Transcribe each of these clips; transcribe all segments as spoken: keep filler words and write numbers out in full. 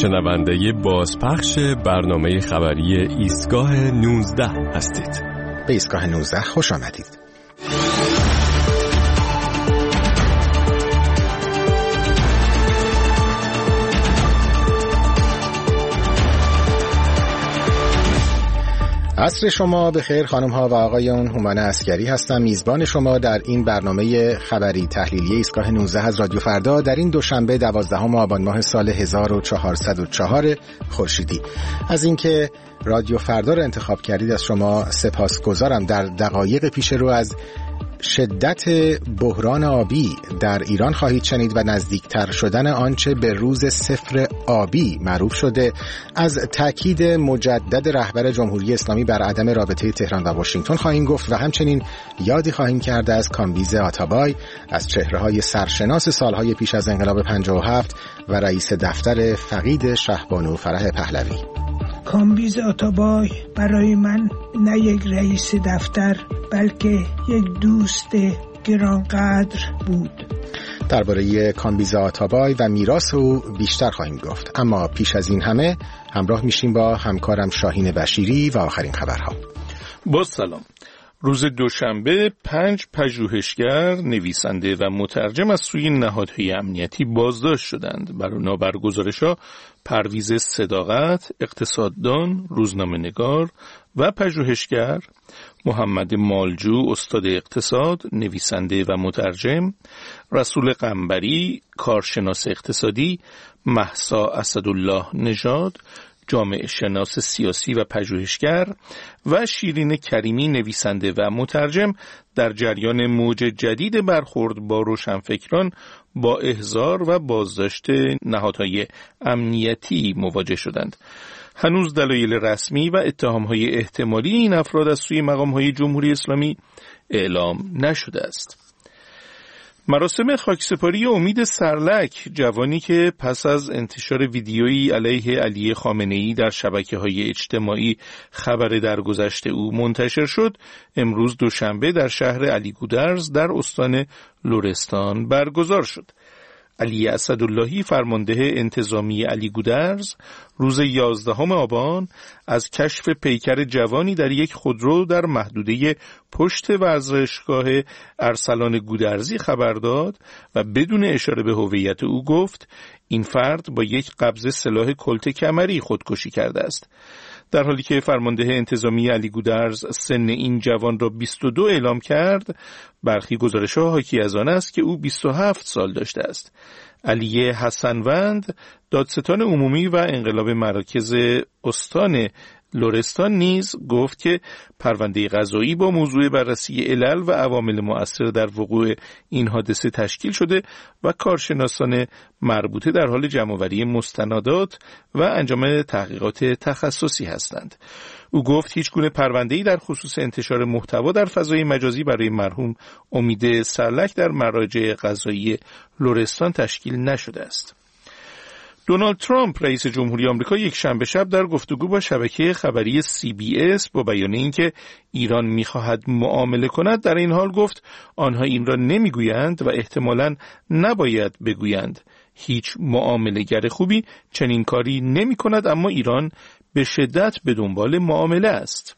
شنونده بازپخش برنامه خبری ایستگاه نوزده هستید. به ایستگاه نوزده خوش آمدید. عصر شما بخیر خانم ها و آقایان، هومن عسگری هستم، میزبان شما در این برنامه خبری تحلیلی ایستگاه نوزده از رادیو فردا در این دوشنبه دوازدهم آبان ماه سال هزار و چهارصد و چهار خورشیدی. از اینکه رادیو فردا رو انتخاب کردید از شما سپاسگزارم. در دقایق پیش رو از شدت بحران آبی در ایران خواهید شنید و نزدیکتر شدن آنچه به روز صفر آبی معروف شده، از تاکید مجدد رهبر جمهوری اسلامی بر عدم رابطه تهران و واشنگتن خواهیم گفت و همچنین یادی خواهیم کرد از کامبیز آتابای، از چهره‌های سرشناس سالهای پیش از انقلاب پنجاه و هفت و رئیس دفتر فقید شهبانو فرح پهلوی. کامبیز آتابای برای من نه یک رئیس دفتر بلکه یک دوست گرانقدر بود. درباره کامبیز آتابای و میراث او بیشتر خواهیم گفت، اما پیش از این همه همراه میشیم با همکارم شاهین بشیری و آخرین خبرها. با سلام. روز دوشنبه پنج پژوهشگر، نویسنده و مترجم از سوی نهادهای امنیتی بازداشت شدند. بر گزارش‌ها پرویز صداقت، اقتصاددان، روزنامه‌نگار و پژوهشگر، محمد مالجو، استاد اقتصاد، نویسنده و مترجم، رسول قنبری، کارشناس اقتصادی، مهسا اسدالله نژاد، جامعه شناس سیاسی و پژوهشگر و شیرین کریمی، نویسنده و مترجم، در جریان موج جدید برخورد با روشنفکران با احضار و بازداشت نهادهای امنیتی مواجه شدند. هنوز دلایل رسمی و اتهامهای احتمالی این افراد از سوی مقامهای جمهوری اسلامی اعلام نشده است. مراسم خاکسپاری امید سرلک، جوانی که پس از انتشار ویدیویی علیه علی خامنه‌ای در شبکه‌های اجتماعی خبر درگذشت او منتشر شد، امروز دوشنبه در شهر علیگودرز در استان لرستان برگزار شد. علی اسداللهی، فرمانده انتظامی علیگودرز، روز یازدهم آبان از کشف پیکر جوانی در یک خودرو در محدوده پشت ورزشگاه ارسلان گودرزی خبر داد و بدون اشاره به هویت او گفت این فرد با یک قبض سلاح کلت کمری خودکشی کرده است. در حالی که فرمانده انتظامی علیگودرز سن این جوان را بیست و دو اعلام کرد، برخی گزارش‌ها حاکی از آن است که او بیست و هفت سال داشته است. علی حسنوند، دادستان عمومی و انقلاب مراکز استان لرستان نیز گفت که پرونده قضایی با موضوع بررسی علل و عوامل مؤثر در وقوع این حادثه تشکیل شده و کارشناسان مربوطه در حال جمع‌آوری مستندات و انجام تحقیقات تخصصی هستند. او گفت هیچ گونه پرونده‌ای در خصوص انتشار محتوا در فضای مجازی برای مرحوم امید سرلک در مراجع قضایی لرستان تشکیل نشده است. دونالد ترامپ، رئیس جمهوری آمریکا، یک شنبه شب در گفتگو با شبکه خبری سی بی اس با بیان اینکه ایران می‌خواهد معامله کند، در این حال گفت آنها این را نمی‌گویند و احتمالاً نباید بگویند. هیچ معامله‌گر خوبی چنین کاری نمی‌کند، اما ایران به شدت به دنبال معامله است.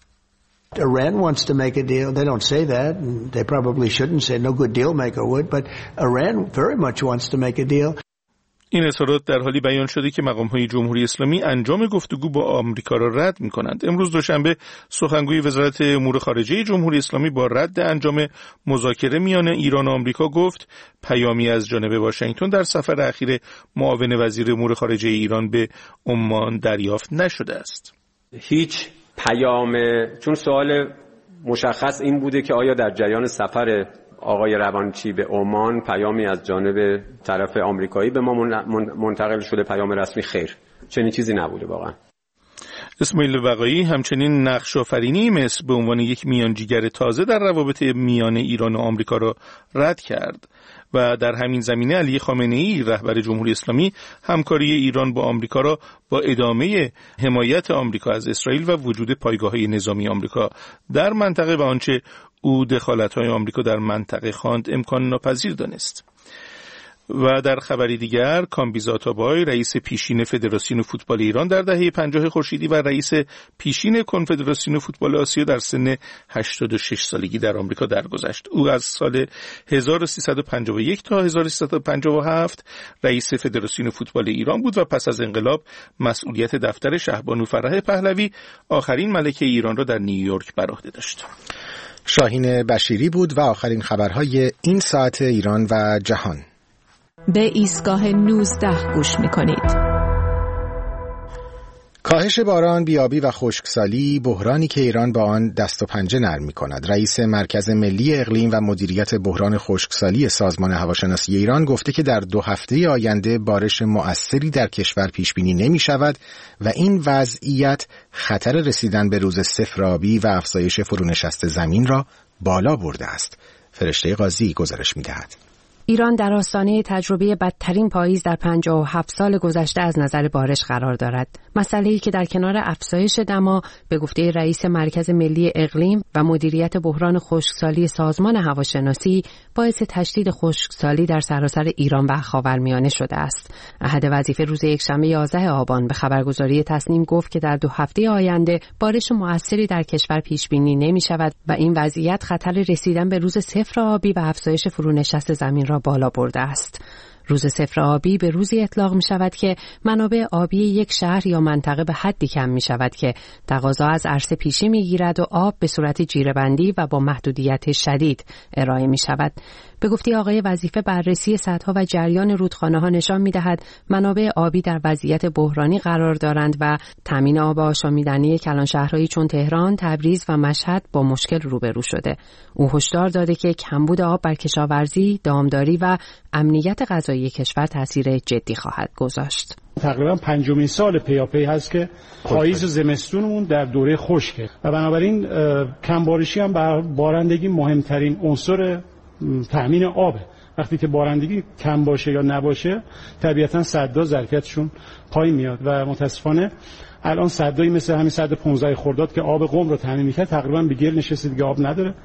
Iran wants to make a deal. They don't say that. They probably shouldn't say no good deal maker would, but Iran very much wants to make a deal. این اظهارات در حالی بیان شده که مقام‌های جمهوری اسلامی انجام گفتگو با آمریکا را رد می‌کنند. امروز دوشنبه سخنگوی وزارت امور خارجه جمهوری اسلامی با رد انجام مذاکره میان ایران و آمریکا گفت پیامی از جانب واشنگتن در سفر اخیر معاون وزیر امور خارجه ایران به عمان دریافت نشده است. هیچ پیام، چون سوال مشخص این بوده که آیا در جریان سفر آقای روانچی به عمان پیامی از جانب طرف آمریکایی به ما منتقل شده؟ پیام رسمی خیر، چنین چیزی نبوده واقعا. اسماعیل بقایی همچنین نقش آفرینی مصر به عنوان یک میانجیگر تازه در روابط میان ایران و آمریکا را رد کرد و در همین زمینه علی خامنه‌ای، رهبر جمهوری اسلامی، همکاری ایران با آمریکا را با ادامه حمایت آمریکا از اسرائیل و وجود پایگاه‌های نظامی آمریکا در منطقه و آنچه او دخالت‌های آمریکا در منطقه خواند امکان ناپذیر دانست. و در خبری دیگر کامبیز آتابای رئیس پیشین فدراسیون فوتبال ایران در دهه پنجاه خورشیدی و رئیس پیشین کنفدراسیون فوتبال آسیا در سن هشتاد و شش سالگی در آمریکا درگذشت. او از سال هزار و سیصد و پنجاه و یک تا هزار و سیصد و پنجاه و هفت رئیس فدراسیون فوتبال ایران بود و پس از انقلاب مسئولیت دفتر شهبانو فرح پهلوی آخرین ملکه ایران را در نیویورک بر عهده داشت. شاهین بشیری بود و آخرین خبرهای این ساعت ایران و جهان. به ایستگاه نوزده گوش می‌کنید. کاهش باران، بیابی و خشکسالی بحرانی که ایران با آن دست و پنجه نرم می‌کند. رئیس مرکز ملی اقلیم و مدیریت بحران خشکسالی سازمان هواشناسی ایران گفته که در دو هفته آینده بارش مؤثری در کشور پیش‌بینی نمی‌شود و این وضعیت خطر رسیدن به روز صفر آبی و افزایش فرونشست زمین را بالا برده است. فرشته قاضی گزارش می‌دهد. ایران در آستانه تجربه بدترین پاییز در پنجاه و هفت سال گذشته از نظر بارش قرار دارد. مسئله‌ای که در کنار افزایش دما به گفته رئیس مرکز ملی اقلیم و مدیریت بحران خشکسالی سازمان هواشناسی باعث تشدید خشکسالی در سراسر ایران و خاورمیانه شده است. احد وظیفه روز یکشنبه یازده آبان به خبرگزاری تصنیم گفت که در دو هفته آینده بارش مؤثری در کشور پیش بینی نمی‌شود و این وضعیت خطر رسیدن به روز صفر آبی و افزایش فرونشست زمین را بالا برده است. روز صفر آبی به روزی اطلاق می شود که منابع آبی یک شهر یا منطقه به حدی کم می شود که تقاضا از عرصه پیشی می گیرد و آب به صورت جیره‌بندی و با محدودیت شدید ارائه می شود. به گفته آقای وظیفه بررسی سدها و جریان رودخانه‌ها نشان می‌دهد منابع آبی در وضعیت بحرانی قرار دارند و تامین آب آشامیدنی کلانشهرهایی چون تهران، تبریز و مشهد با مشکل روبرو شده. او هشدار داده که کمبود آب بر کشاورزی، دامداری و امنیت غذایی کشور تاثیر جدی خواهد گذاشت. تقریبا پنجمین سال پیاپی هست که پاییز و زمستونمون در دوره خشکه و بنابراین کمبارشی هم بر بارندگی مهمترین عنصر تأمین آبه. وقتی که بارندگی کم باشه یا نباشه طبیعتا سدها ظرفیتشون پایین میاد و متاسفانه الان سدایی مثل همین سد پانزده خرداد که آب قم رو تامین می‌کرد تقریبا به گل نشسته، دیگه آب نداره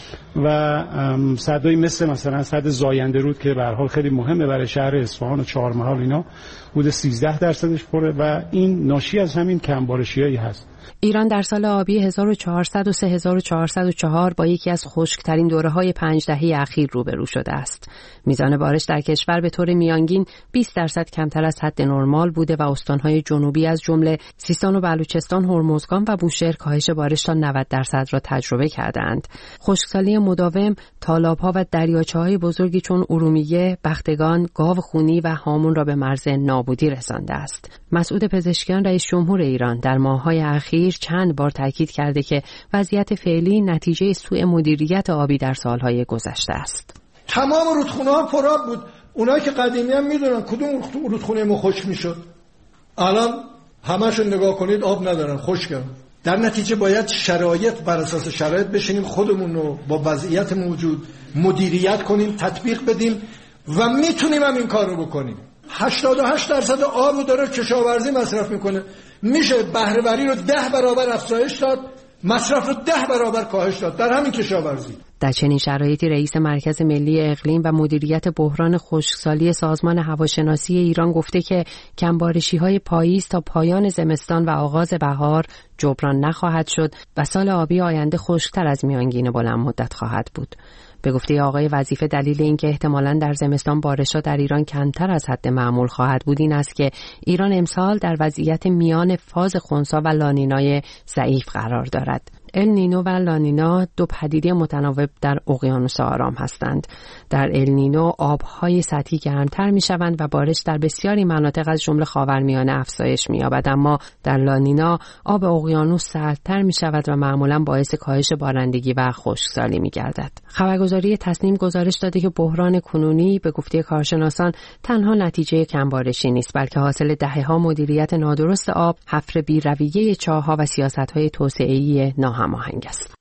و سدایی مثل مثلا سد زاینده رود که به هر حال خیلی مهمه برای شهر اصفهان و چهارمحال اینا حدود سیزده درصدش پره و این ناشی از همین کمبارشیایی هست. ایران در سال آبی هزار و چهارصد و سه هزار و چهارصد و چهار با یکی از خشکترین دوره‌های پنج دهه اخیر روبرو شده است. میزان بارش در کشور به طور میانگین بیست درصد کمتر از حد نرمال بوده و استان‌های جنوبی از جمله سیستان و بلوچستان، هرمزگان و بوشهر کاهش بارش تا نود درصد را تجربه کردند. خشکسالی مداوم تالاب‌ها و دریاچه‌های بزرگی چون ارومیه، بختگان، گاو خونی و هامون را به مرز نابودی رسانده است. مسعود پزشکیان رئیس جمهور ایران در ماه‌های اخیر چند بار تاکید کرده که وضعیت فعلی نتیجه سوء مدیریت آبی در سالهای گذشته است. تمام رودخونه‌ها پرآب بود. اونایی که قدیمی هم میدونن کدوم رودخونه ما خشک میشد. الان همه‌شون نگاه کنید آب ندارن، خشکن. در نتیجه باید شرایط بر اساس شرایط بشینیم خودمون رو با وضعیت موجود مدیریت کنیم، تطبیق بدیم و میتونیم هم این کار رو بکنیم. هشتاد و هشت درصد آب رو داره کشاورزی مصرف میکنه. میشه بهره‌وری رو ده برابر افزایش داد، مصرف رو ده برابر کاهش داد در همین کشاورزی. در چنین شرایطی رئیس مرکز ملی اقلیم و مدیریت بحران خشکسالی سازمان هواشناسی ایران گفته که کمبارشی‌های پاییز تا پایان زمستان و آغاز بهار جبران نخواهد شد و سال آبی آینده خشکتر از میانگین بلند مدت خواهد بود. به گفته آقای وظیفه دلیل اینکه احتمالاً در زمستان بارش‌ها در ایران کمتر از حد معمول خواهد بود این است که ایران امسال در وضعیت میان فاز خنثی و لانینای ضعیف قرار دارد. ال نینو و لانینا دو پدیده متناوب در اقیانوس آرام هستند. در ال نینو آب‌های سطحی گرمتر می‌شوند و بارش در بسیاری مناطق از جمله خاورمیانه افزایش می‌یابد، اما در لانینا آب اقیانوس سردتر می‌شود و معمولاً باعث کاهش بارندگی و خشکسالی می‌گردد. خبرگزاری تصنیم گزارش داده که بحران کنونی به گفته کارشناسان تنها نتیجه کمبارشی نیست، بلکه حاصل دهه‌ها مدیریت نادرست آب، حفر بی‌رویه چاه‌ها و سیاست‌های توسعه‌ای ناهماهنگ هماهنگ است.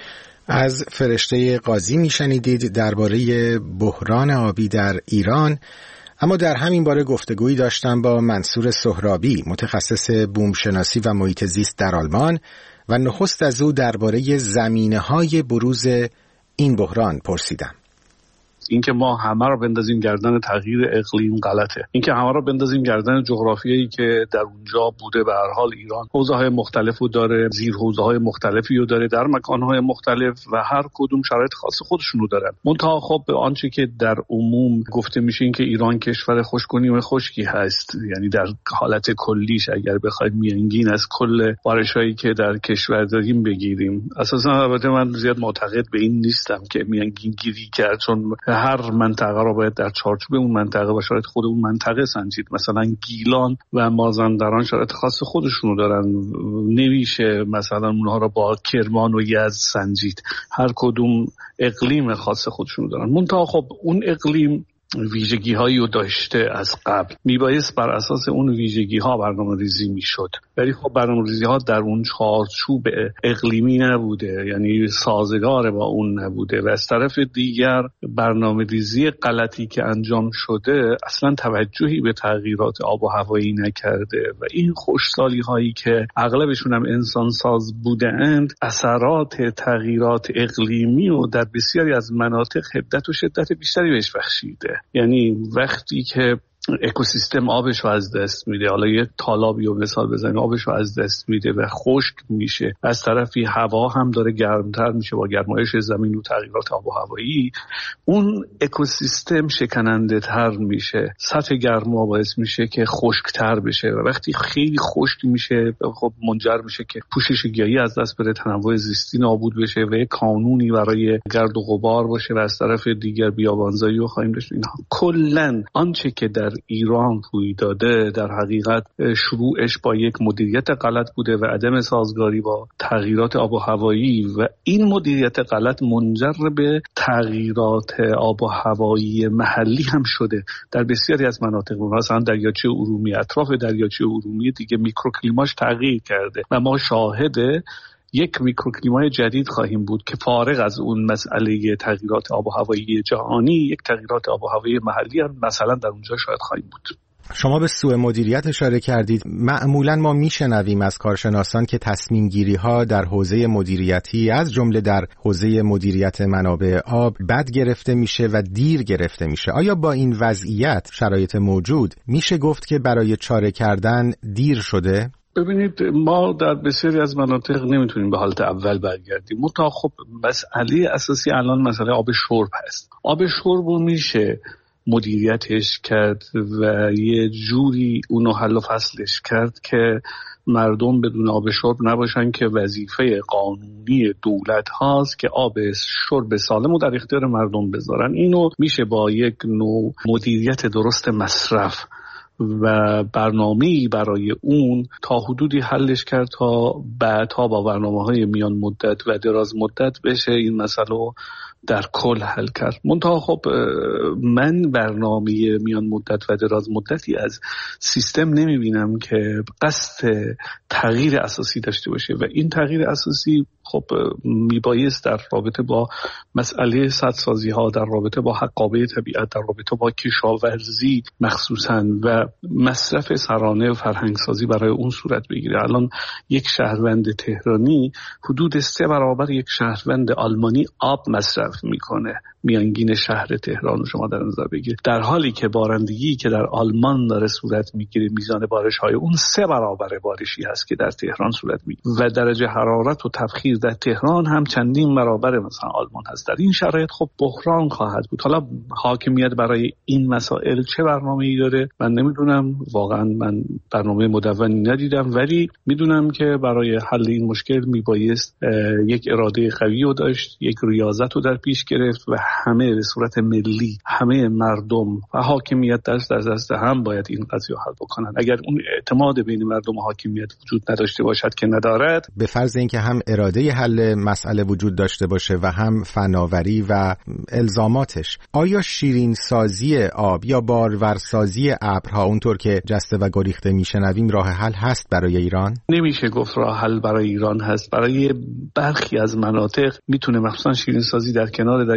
از فرشته قاضی میشنیدید درباره بحران آبی در ایران. اما در همین باره گفتگویی داشتم با منصور سهرابی، متخصص بومشناسی و محیط زیست در آلمان و نخست از او درباره زمینه‌های بروز این بحران پرسیدم. اینکه ما همه رو بندازیم گردن تغییر اقلیم غلطه. اینکه همه رو بندازیم گردن جغرافیایی که در اونجا بوده، به هر حال ایران حوزه‌های مختلفو داره، زیر حوزه‌های مختلفی رو داره در مکان‌های مختلف و هر کدوم شرایط خاص خودشونو دارن. منتها خب به آنچه که در عموم گفته میشه این که ایران کشور خشک‌کنی و خشکی هست، یعنی در حالت کلیش اگر بخواید میانگین از کل بارشایی که در کشور داریم بگیریم، اساسا البته من زیاد معتقد به این نیستم که میانگین گیری کرد، چون هر منطقه رو باید در چارچوب اون منطقه و شرایط خود اون منطقه سنجید. مثلا گیلان و مازندران شرایط خاص خودشونو دارن، نمیشه مثلا اونها رو با کرمان و یزد سنجید، هر کدوم اقلیم خاص خودشونو دارن. منتها خب اون اقلیم ویژگی هایی رو داشته از قبل، میبایست بر اساس اون ویژگی ها برنامه ریزی میشد، ولی خب برنامه ریزی ها در اون چارچوب اقلیمی نبوده، یعنی سازگار با اون نبوده و از طرف دیگر برنامه ریزی غلطی که انجام شده اصلا توجهی به تغییرات آب و هوایی نکرده و این خشکسالی هایی که اغلبشون هم انسان ساز بوده اند اثرات تغییرات اقلیمی و در بسیاری از مناطق حدت و شدت بیشتری بهش بخشیده. یعنی وقتی که اکوسیستم آبش رو از دست میده، حالا یه تالابی رو مثال بزنیم، آبش رو از دست میده و خشک میشه، از طرفی هوا هم داره گرمتر میشه با گرمایش زمین و تغییرات آب و هوایی، اون اکوسیستم شکننده تر میشه، سطح گرما باعث میشه که خشکتر بشه و وقتی خیلی خشک میشه خب منجر میشه که پوشش گیاهی از دست بره، تنوع زیستی نابود بشه و یک قانونی برای گرد و غبار باشه و از طرف دیگر بیابانزایی رو خواهیم داشت. اینها کلا آنچه که در ایران روی داده در حقیقت شروعش با یک مدیریت غلط بوده و عدم سازگاری با تغییرات آب و هوایی و این مدیریت غلط منجر به تغییرات آب و هوایی محلی هم شده. در بسیاری از مناطق مثلا دریاچه ارومیه، اطراف دریاچه ارومیه دیگه میکروکلیماش تغییر کرده و ما شاهد یک میکروکلیمای جدید خواهیم بود که فارغ از اون مسئله تغییرات آب و هوایی جهانی، یک تغییرات آب و هوایی محلی هم مثلا در اونجا شاید خواهیم بود. شما به سوء مدیریت اشاره کردید. معمولا ما میشنویم از کارشناسان که تصمیم گیری ها در حوزه مدیریتی از جمله در حوزه مدیریت منابع آب بد گرفته میشه و دیر گرفته میشه. آیا با این وضعیت شرایط موجود میشه گفت که برای چاره کردن دیر شده؟ ببینید ما در بسیاری از مناطق نمیتونیم به حالت اول برگردیم. منتها خب مسئله اساسی الان مسئله آب شرب هست. آب شرب رو میشه مدیریتش کرد و یه جوری اونو حل و فصلش کرد که مردم بدون آب شرب نباشن که وظیفه قانونی دولت هاست که آب شرب سالم رو در اختیار مردم بذارن. اینو میشه با یک نوع مدیریت درست مصرف و برنامه‌ای برای اون تا حدودی حلش کرد تا بعدها با برنامه‌های میان مدت و دراز مدت بشه این مسئله در کل حل کرد. منتها خب من برنامه میان مدت و دراز مدتی از سیستم نمیبینم که قصد تغییر اساسی داشته باشه و این تغییر اساسی خب میبایست در رابطه با مسئله سدسازی ها، در رابطه با حقابه طبیعت، در رابطه با کشاورزی مخصوصاً و مصرف سرانه و فرهنگسازی برای اون صورت بگیره. الان یک شهروند تهرانی حدود سه برابر یک شهروند آلمانی آب مصرف میکنه. میانگین شهر تهران رو شما در نظر بگیرید، در حالی که بارندگی که در آلمان داره صورت میگیره میزان بارش های اون سه برابر بارشی هست که در تهران صورت میگیره و درجه حرارت و تبخیر در تهران هم چندین برابر مثلا آلمان هست. در این شرایط خب بحران خواهد بود. حالا حاکمیت برای این مسائل چه برنامه‌ای داره من نمیدونم، واقعا من برنامه مدونی ندیدم، ولی میدونم که برای حل این مشکل میبایست یک اراده قوی رو داشت، یک ریاضت رو در پیش گرفت و همه به صورت ملی همه مردم و حاکمیت دست در دست هم باید این قضیه حل بکنن. اگر اون اعتماد بین مردم و حاکمیت وجود نداشته باشد که ندارد، به فرض اینکه هم اراده حل مسئله وجود داشته باشه و هم فناوری و الزاماتش، آیا شیرین سازی آب یا بارورسازی ابرها اونطور که جسته و گریخته میشنویم راه حل هست برای ایران؟ نمیشه گفت راه حل برای ایران هست. برای برخی از مناطق میتونه، مخصوصا شیرین سازی در کنار دریا در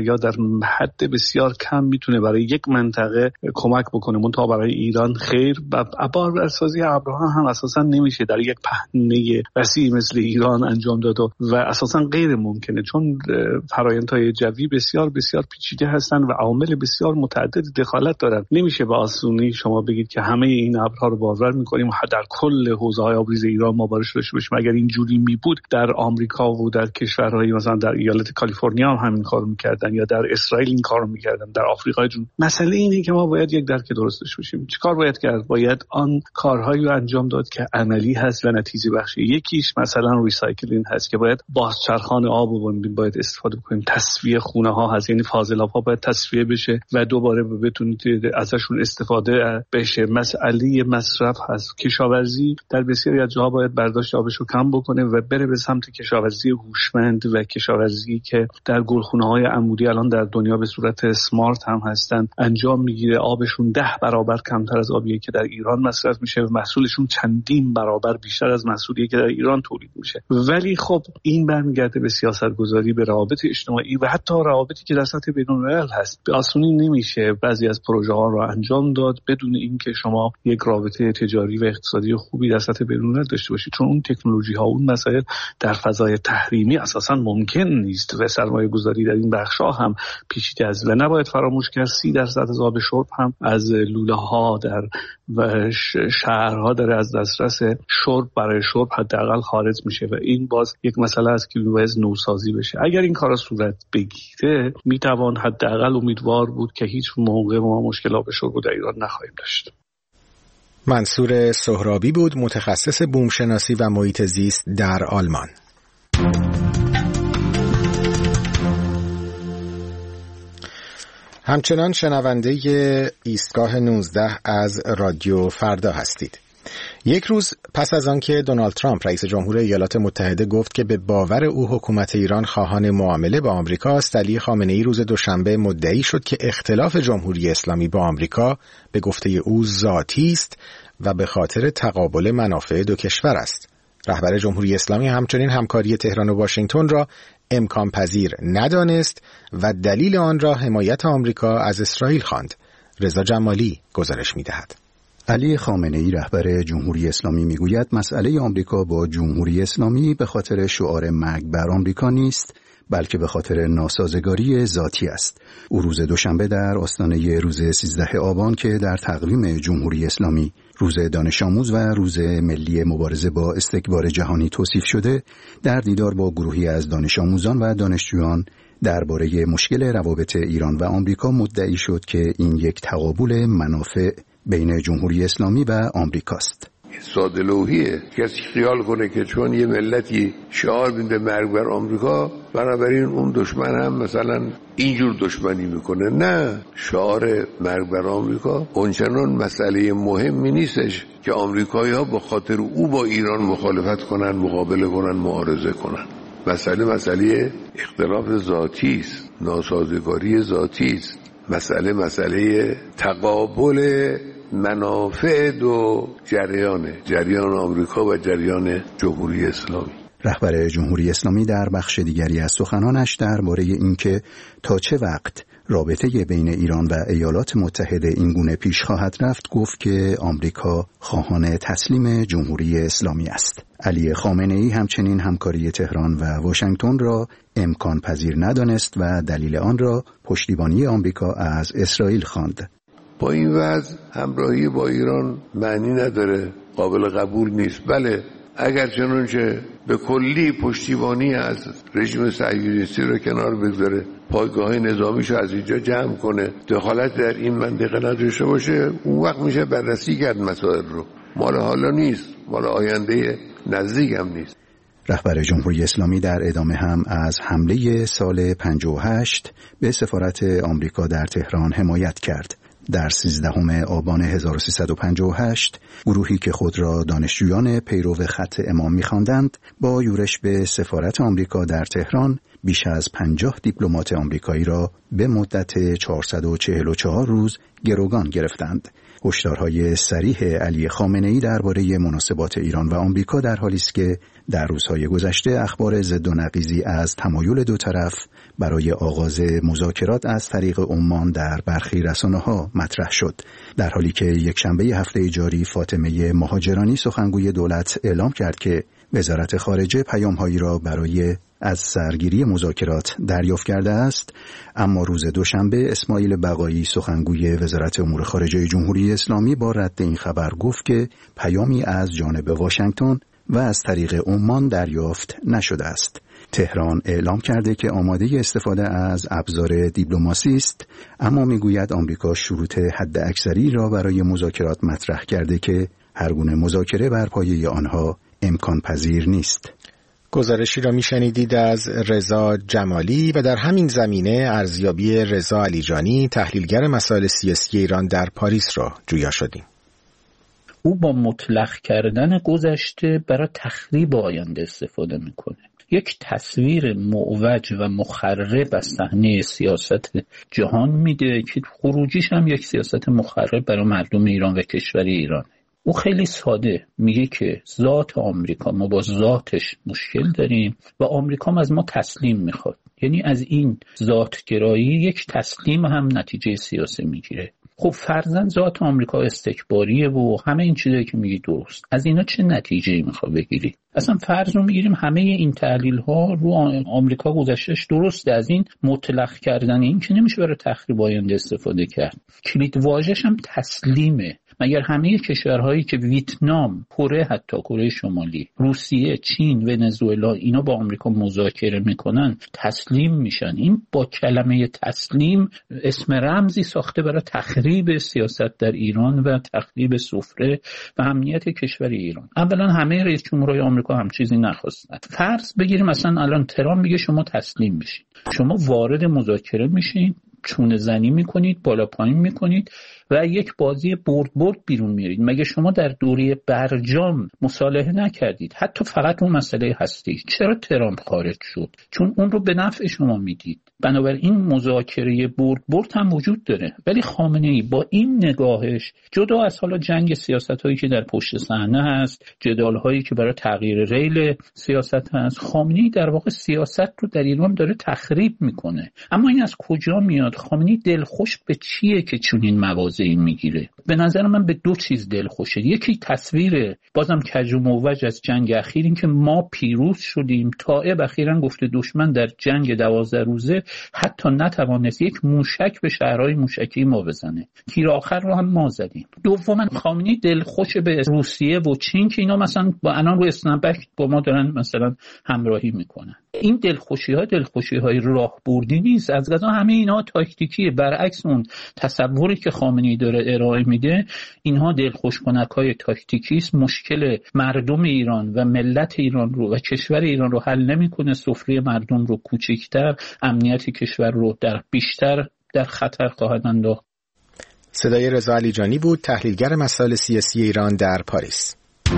حد بسیار کم میتونه برای یک منطقه کمک بکنه، منتها برای ایران خیر. و بارورسازی ابرها هم اساسا نمیشه در یک پهنه وسیع مثل ایران انجام داد و اساسا غیر ممکنه، چون فرآیندهای جوی بسیار بسیار پیچیده هستند و عوامل بسیار متعدد دخالت دارند. نمیشه به آسونی شما بگید که همه این ابرها رو باور میکنیم و در کل حوزه‌های آبریز ایران ما بارش داشته باشیم. اگر اینجوری می بود در آمریکا و در کشورهای مثلا در ایالت کالیفرنیا هم همین کارو میکردن یا در اسرائیل این کارو میکردن، در آفریقای جنوبی. مسئله اینه که ما باید یک درک درست داشته باشیم. چیکار باید کرد؟ باید آن کارهایی رو انجام داد که عملی هست و نتیجه بخشه. یکیش مثلا ریسایکلینگ هست که باید بازچرخان آب رو باید استفاده کنیم. تصفیه خونه ها هست، یعنی فاضلاب ها باید تصفیه بشه و دوباره بتونید ازشون استفاده بشه. مسئله مصرف هست. کشاورزی در بسیاری از جاها باید برداشت آبش رو کم بکنه و بره به سمت کشاورزی هوشمند و کشاورزی که در گلخونه‌های عمودی الان در دنیا به صورت اسمارت هم هستن انجام میگیره. آبشون ده برابر کمتر از آبیه که در ایران مصرف میشه و محصولشون چندین برابر بیشتر از محصولی که در ایران تولید میشه. ولی خب این برمیگرده به سیاستگذاری، به روابط اجتماعی و حتی روابطی که در سطح بین‌الملل هست. به آسونی نمیشه بعضی از پروژه ها رو انجام داد بدون اینکه شما یک رابطه تجاری و اقتصادی خوبی در سطح بین‌الملل داشته باشید، چون اون تکنولوژی ها، اون مسائل در فضای تحریمی اساسا ممکن نیست و سرمایه گذاری در این بخش ها هم پیچیده است. و نباید فراموش کرد سی درصد از آب شرب هم از لوله ها در و شهرها داره از دسترس شرب برای شرب حداقل خارج میشه و این باز یک مسئله است که باید نوسازی بشه. اگر این کارا صورت بگیره میتوان حداقل امیدوار بود که هیچ موقع ما مشکل آب شرب در ایران نخواهیم داشت. منصور سهرابی بود، متخصص بومشناسی و محیط زیست در آلمان. همچنان شنونده ایستگاه نوزده از رادیو فردا هستید. یک روز پس از آنکه دونالد ترامپ رئیس جمهور ایالات متحده گفت که به باور او حکومت ایران خواهان معامله با آمریکا است، علی خامنه‌ای روز دوشنبه مدعی شد که اختلاف جمهوری اسلامی با آمریکا به گفته او ذاتی است و به خاطر تقابل منافع دو کشور است. رهبر جمهوری اسلامی همچنین همکاری تهران و واشنگتن را امکان پذیر ندانست و دلیل آن را حمایت آمریکا از اسرائیل خواند. رضا جمالی گزارش می‌دهد. علی خامنه‌ای رهبر جمهوری اسلامی میگوید مسئله آمریکا با جمهوری اسلامی به خاطر شعار مرگ بر آمریکا نیست، بلکه به خاطر ناسازگاری ذاتی است. او روز دوشنبه در آستانه روز سیزده آبان که در تقویم جمهوری اسلامی روز دانش آموز و روز ملی مبارزه با استکبار جهانی توصیف شده، در دیدار با گروهی از دانش آموزان و دانشجویان درباره مشکل روابط ایران و آمریکا مدعی شد که این یک تقابل منافع بین جمهوری اسلامی و آمریکاست. ساده لوحیه. کسی خیال کنه که چون یه ملتی شعار میده مرگ بر آمریکا بنابراین اون دشمن هم مثلا اینجور دشمنی میکنه. نه، شعار مرگ بر آمریکا اونچنان مسئله مهمی نیستش که آمریکایی ها به خاطر او با ایران مخالفت کنن، مقابله کنن، معارضه کنن. مسئله مسئله اختلاف ذاتی است، ناسازگاری ذاتی است. مسئله مسئله تقابل منافع دو جریانه، جریان آمریکا و جریان جمهوری اسلامی. رهبر جمهوری اسلامی در بخش دیگری از سخنانش درباره اینکه تا چه وقت رابطه بین ایران و ایالات متحده اینگونه پیش خواهد رفت گفت که آمریکا خواهان تسلیم جمهوری اسلامی است. علی خامنه‌ای همچنین همکاری تهران و واشنگتن را امکان پذیر ندانست و دلیل آن را پشتیبانی آمریکا از اسرائیل خواند. با این وضع همراهی با ایران معنی نداره، قابل قبول نیست. بله، اگر چنانچه به کلی پشتیبانی از رژیم صهیونیستی رو کنار بگذاره، پایگاه نظامیشو از اینجا جمع کنه، دخالت در این منطقه نداشته باشه، اون وقت میشه بررسی کرد مسائل رو. مال حالا نیست، مال آینده نزدیک هم نیست. رهبر جمهوری اسلامی در ادامه هم از حمله سال پنجاه و هشت به سفارت آمریکا در تهران حمایت کرد. در سیزدهم آبان هزار و سیصد و پنجاه و هشت گروهی که خود را دانشجویان پیرو خط امام می‌خواندند با یورش به سفارت آمریکا در تهران بیش از پنجاه دیپلمات آمریکایی را به مدت چهارصد و چهل و چهار روز گروگان گرفتند. هشدارهای صریح علی خامنه‌ای درباره مناسبات ایران و آمریکا در حالی است که در روزهای گذشته اخبار ضد و نقیضی از تمایل دو طرف برای آغاز مذاکرات از طریق عمان در برخی رسانه‌ها مطرح شد، در حالی که یکشنبه هفته جاری فاطمه مهاجرانی سخنگوی دولت اعلام کرد که وزارت خارجه پیام‌هایی را برای از سرگیری مذاکرات دریافت کرده است. اما روز دوشنبه اسماعیل بقایی سخنگوی وزارت امور خارجه جمهوری اسلامی با رد این خبر گفت که پیامی از جانب واشنگتن و از طریق عمان دریافت نشده است. تهران اعلام کرده که آماده استفاده از ابزار دیپلماسی است، اما میگوید آمریکا شروط حد اکثری را برای مذاکرات مطرح کرده که هر گونه مذاکره بر پایه آنها امکان پذیر نیست. گزارشی را میشنیدید از رضا جمالی و در همین زمینه ارزیابی رضا علیجانی تحلیلگر مسائل سیاسی ایران در پاریس را جویا شدیم. او با مطلق کردن گذشته برای تخریب آینده استفاده میکنه. یک تصویر معوج و مخرب از صحنه سیاست جهان میده که خروجیش هم یک سیاست مخرب برای مردم ایران و کشور ایران. او خیلی ساده میگه که ذات آمریکا، ما با ذاتش مشکل داریم و آمریکا از ما تسلیم میخواد. یعنی از این ذات گرایی یک تسلیم هم نتیجه سیاسی میگیره. خب فرضاً ذات آمریکا استکباریه و همه این چیزایی که میگی درست. از اینا چه نتیجه‌ای میخواد بگیری؟ اصلا فرض رو میگیریم همه این تحلیل ها رو آمریکا گذشتهش درسته. از این مطلق کردن این که نمیشه برای تخریب آینده استفاده کرد. کلید واژه‌ش هم تسلیمه. مگر همه کشورهایی که ویتنام، کره، حتی کره شمالی، روسیه، چین، ونزوئلا اینا با آمریکا مذاکره میکنن تسلیم میشن؟ این با کلمه تسلیم اسم رمزی ساخته برای تخریب سیاست در ایران و تخریب سفره و امنیت کشور ایران. اولا همه رئیس جمهورهای آمریکا هم چیزی نخواستن. فرض بگیریم مثلا الان ترامپ میگه شما تسلیم بشین، شما وارد مذاکره میشین، چونه زنی میکنید، بالا پایین میکنید و یک بازی برد برد بیرون میارید. مگه شما در دوره برجام مصالحه نکردید؟ حتی فقط اون مسئله هستی. چرا ترامپ خارج شد؟ چون اون رو به نفع شما میدید. بنابراین مذاکره برد برد هم وجود داره. ولی خامنه‌ای با این نگاهش، جدا از حالا جنگ سیاست‌هایی که در پشت صحنه هست، جدال‌هایی که برای تغییر ریل سیاست هست، خامنه‌ای در واقع سیاست رو در ایران داره تخریب میکنه. اما این از کجا میاد؟ خامنه‌ای دلخوش به چیه که چنین مواضعی میگیره؟ به نظر من به دو چیز دلخوشه. یکی تصویر بازم کج و موج از جنگ اخیر، این که ما پیروز شدیم. طائب اخیراً گفته دشمن در جنگ دوازده روزه حتی نتوانست یک موشک به شهرهای موشکی ما بزنه. تیر آخر رو هم ما زدیم. دوما خامنه‌ای دلخوش به روسیه و چین که اینا مثلا با الان رو اسنپبک با ما دارن مثلا همراهی میکنن. این دلخوشی ها دلخوشی های راهبردی نیست. از قضا همه اینا تاکتیکیه. برعکس اون تصوری که خامنه‌ای داره ارائه میده، اینها دلخوش کنک های تاکتیکی است. مشکل مردم ایران و ملت ایران رو و کشور ایران رو حل نمیکنه. سفره مردم رو کوچکتر، امنیت کشور رو در بیشتر در خطر خواهد انداخت. صدای رضا علیجانی بود، تحلیلگر مسائل سیاسی ایران در پاریس.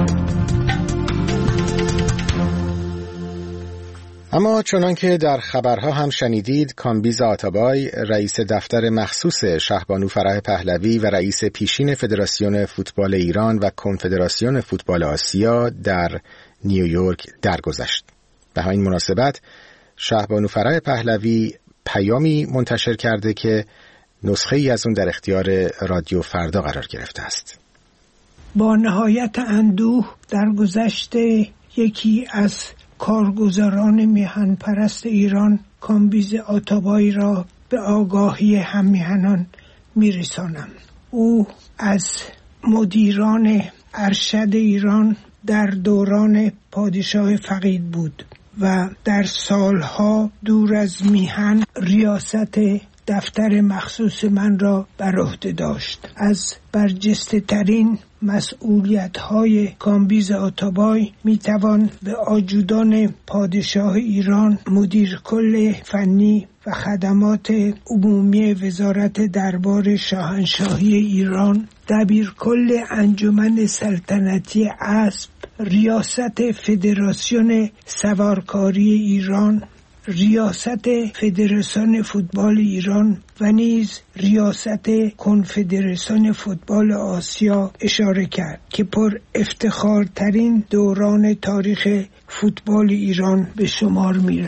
اما چنان که در خبرها هم شنیدید، کامبیز آتابای، رئیس دفتر مخصوص شهبانو فرح پهلوی و رئیس پیشین فدراسیون فوتبال ایران و کنفدراسیون فوتبال آسیا در نیویورک درگذشت. به همین مناسبت شهبانو فرح پهلوی پیامی منتشر کرده که نسخه ای از اون در اختیار رادیو فردا قرار گرفته است. با نهایت اندوه درگذشت یکی از کارگزاران میهن پرست ایران، کامبیز آتابای را به آگاهی هم میهنان میرسانم. او از مدیران ارشد ایران در دوران پادشاه فقید بود و در سالها دور از میهن ریاست دفتر مخصوص من را بر عهده داشت. از برجسته ترین مسئولیت‌های کامبیز آتابای میتوان به آجودان پادشاه ایران، مدیر کل فنی و خدمات عمومی وزارت دربار شاهنشاهی ایران، دبیر کل انجمن سلطنتی اسب، ریاست فدراسیون سوارکاری ایران، ریاست فدراسیون فوتبال ایران و نیز ریاست کنفدراسیون فوتبال آسیا اشاره کرد که پر افتخارترین دوران تاریخ فوتبال ایران به شمار می رود.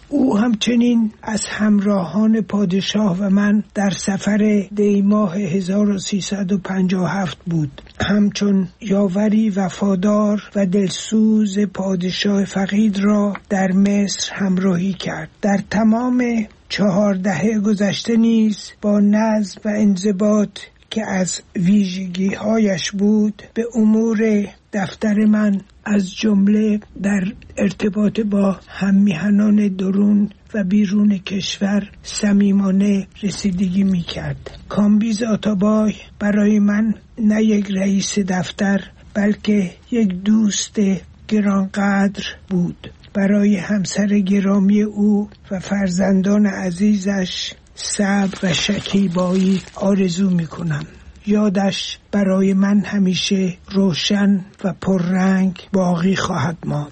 او همچنین از همراهان پادشاه و من در سفر دی ماه هزار و سیصد و پنجاه و هفت بود. همچون یاوری وفادار و دلسوز پادشاه فقید را در مصر همراهی کرد. در تمام چهار دهه گذشته نیز با نظم و انضباط که از ویژگی هایش بود به امور دفتر من از جمله در ارتباط با هممیهنان درون و بیرون کشور صمیمانه رسیدگی می کرد. کامبیز آتابای برای من نه یک رئیس دفتر بلکه یک دوست گرانقدر بود. برای همسر گرامی او و فرزندان عزیزش صبر و شکیبایی آرزو می کنم. یادش برای من همیشه روشن و پررنگ باقی خواهد ماند.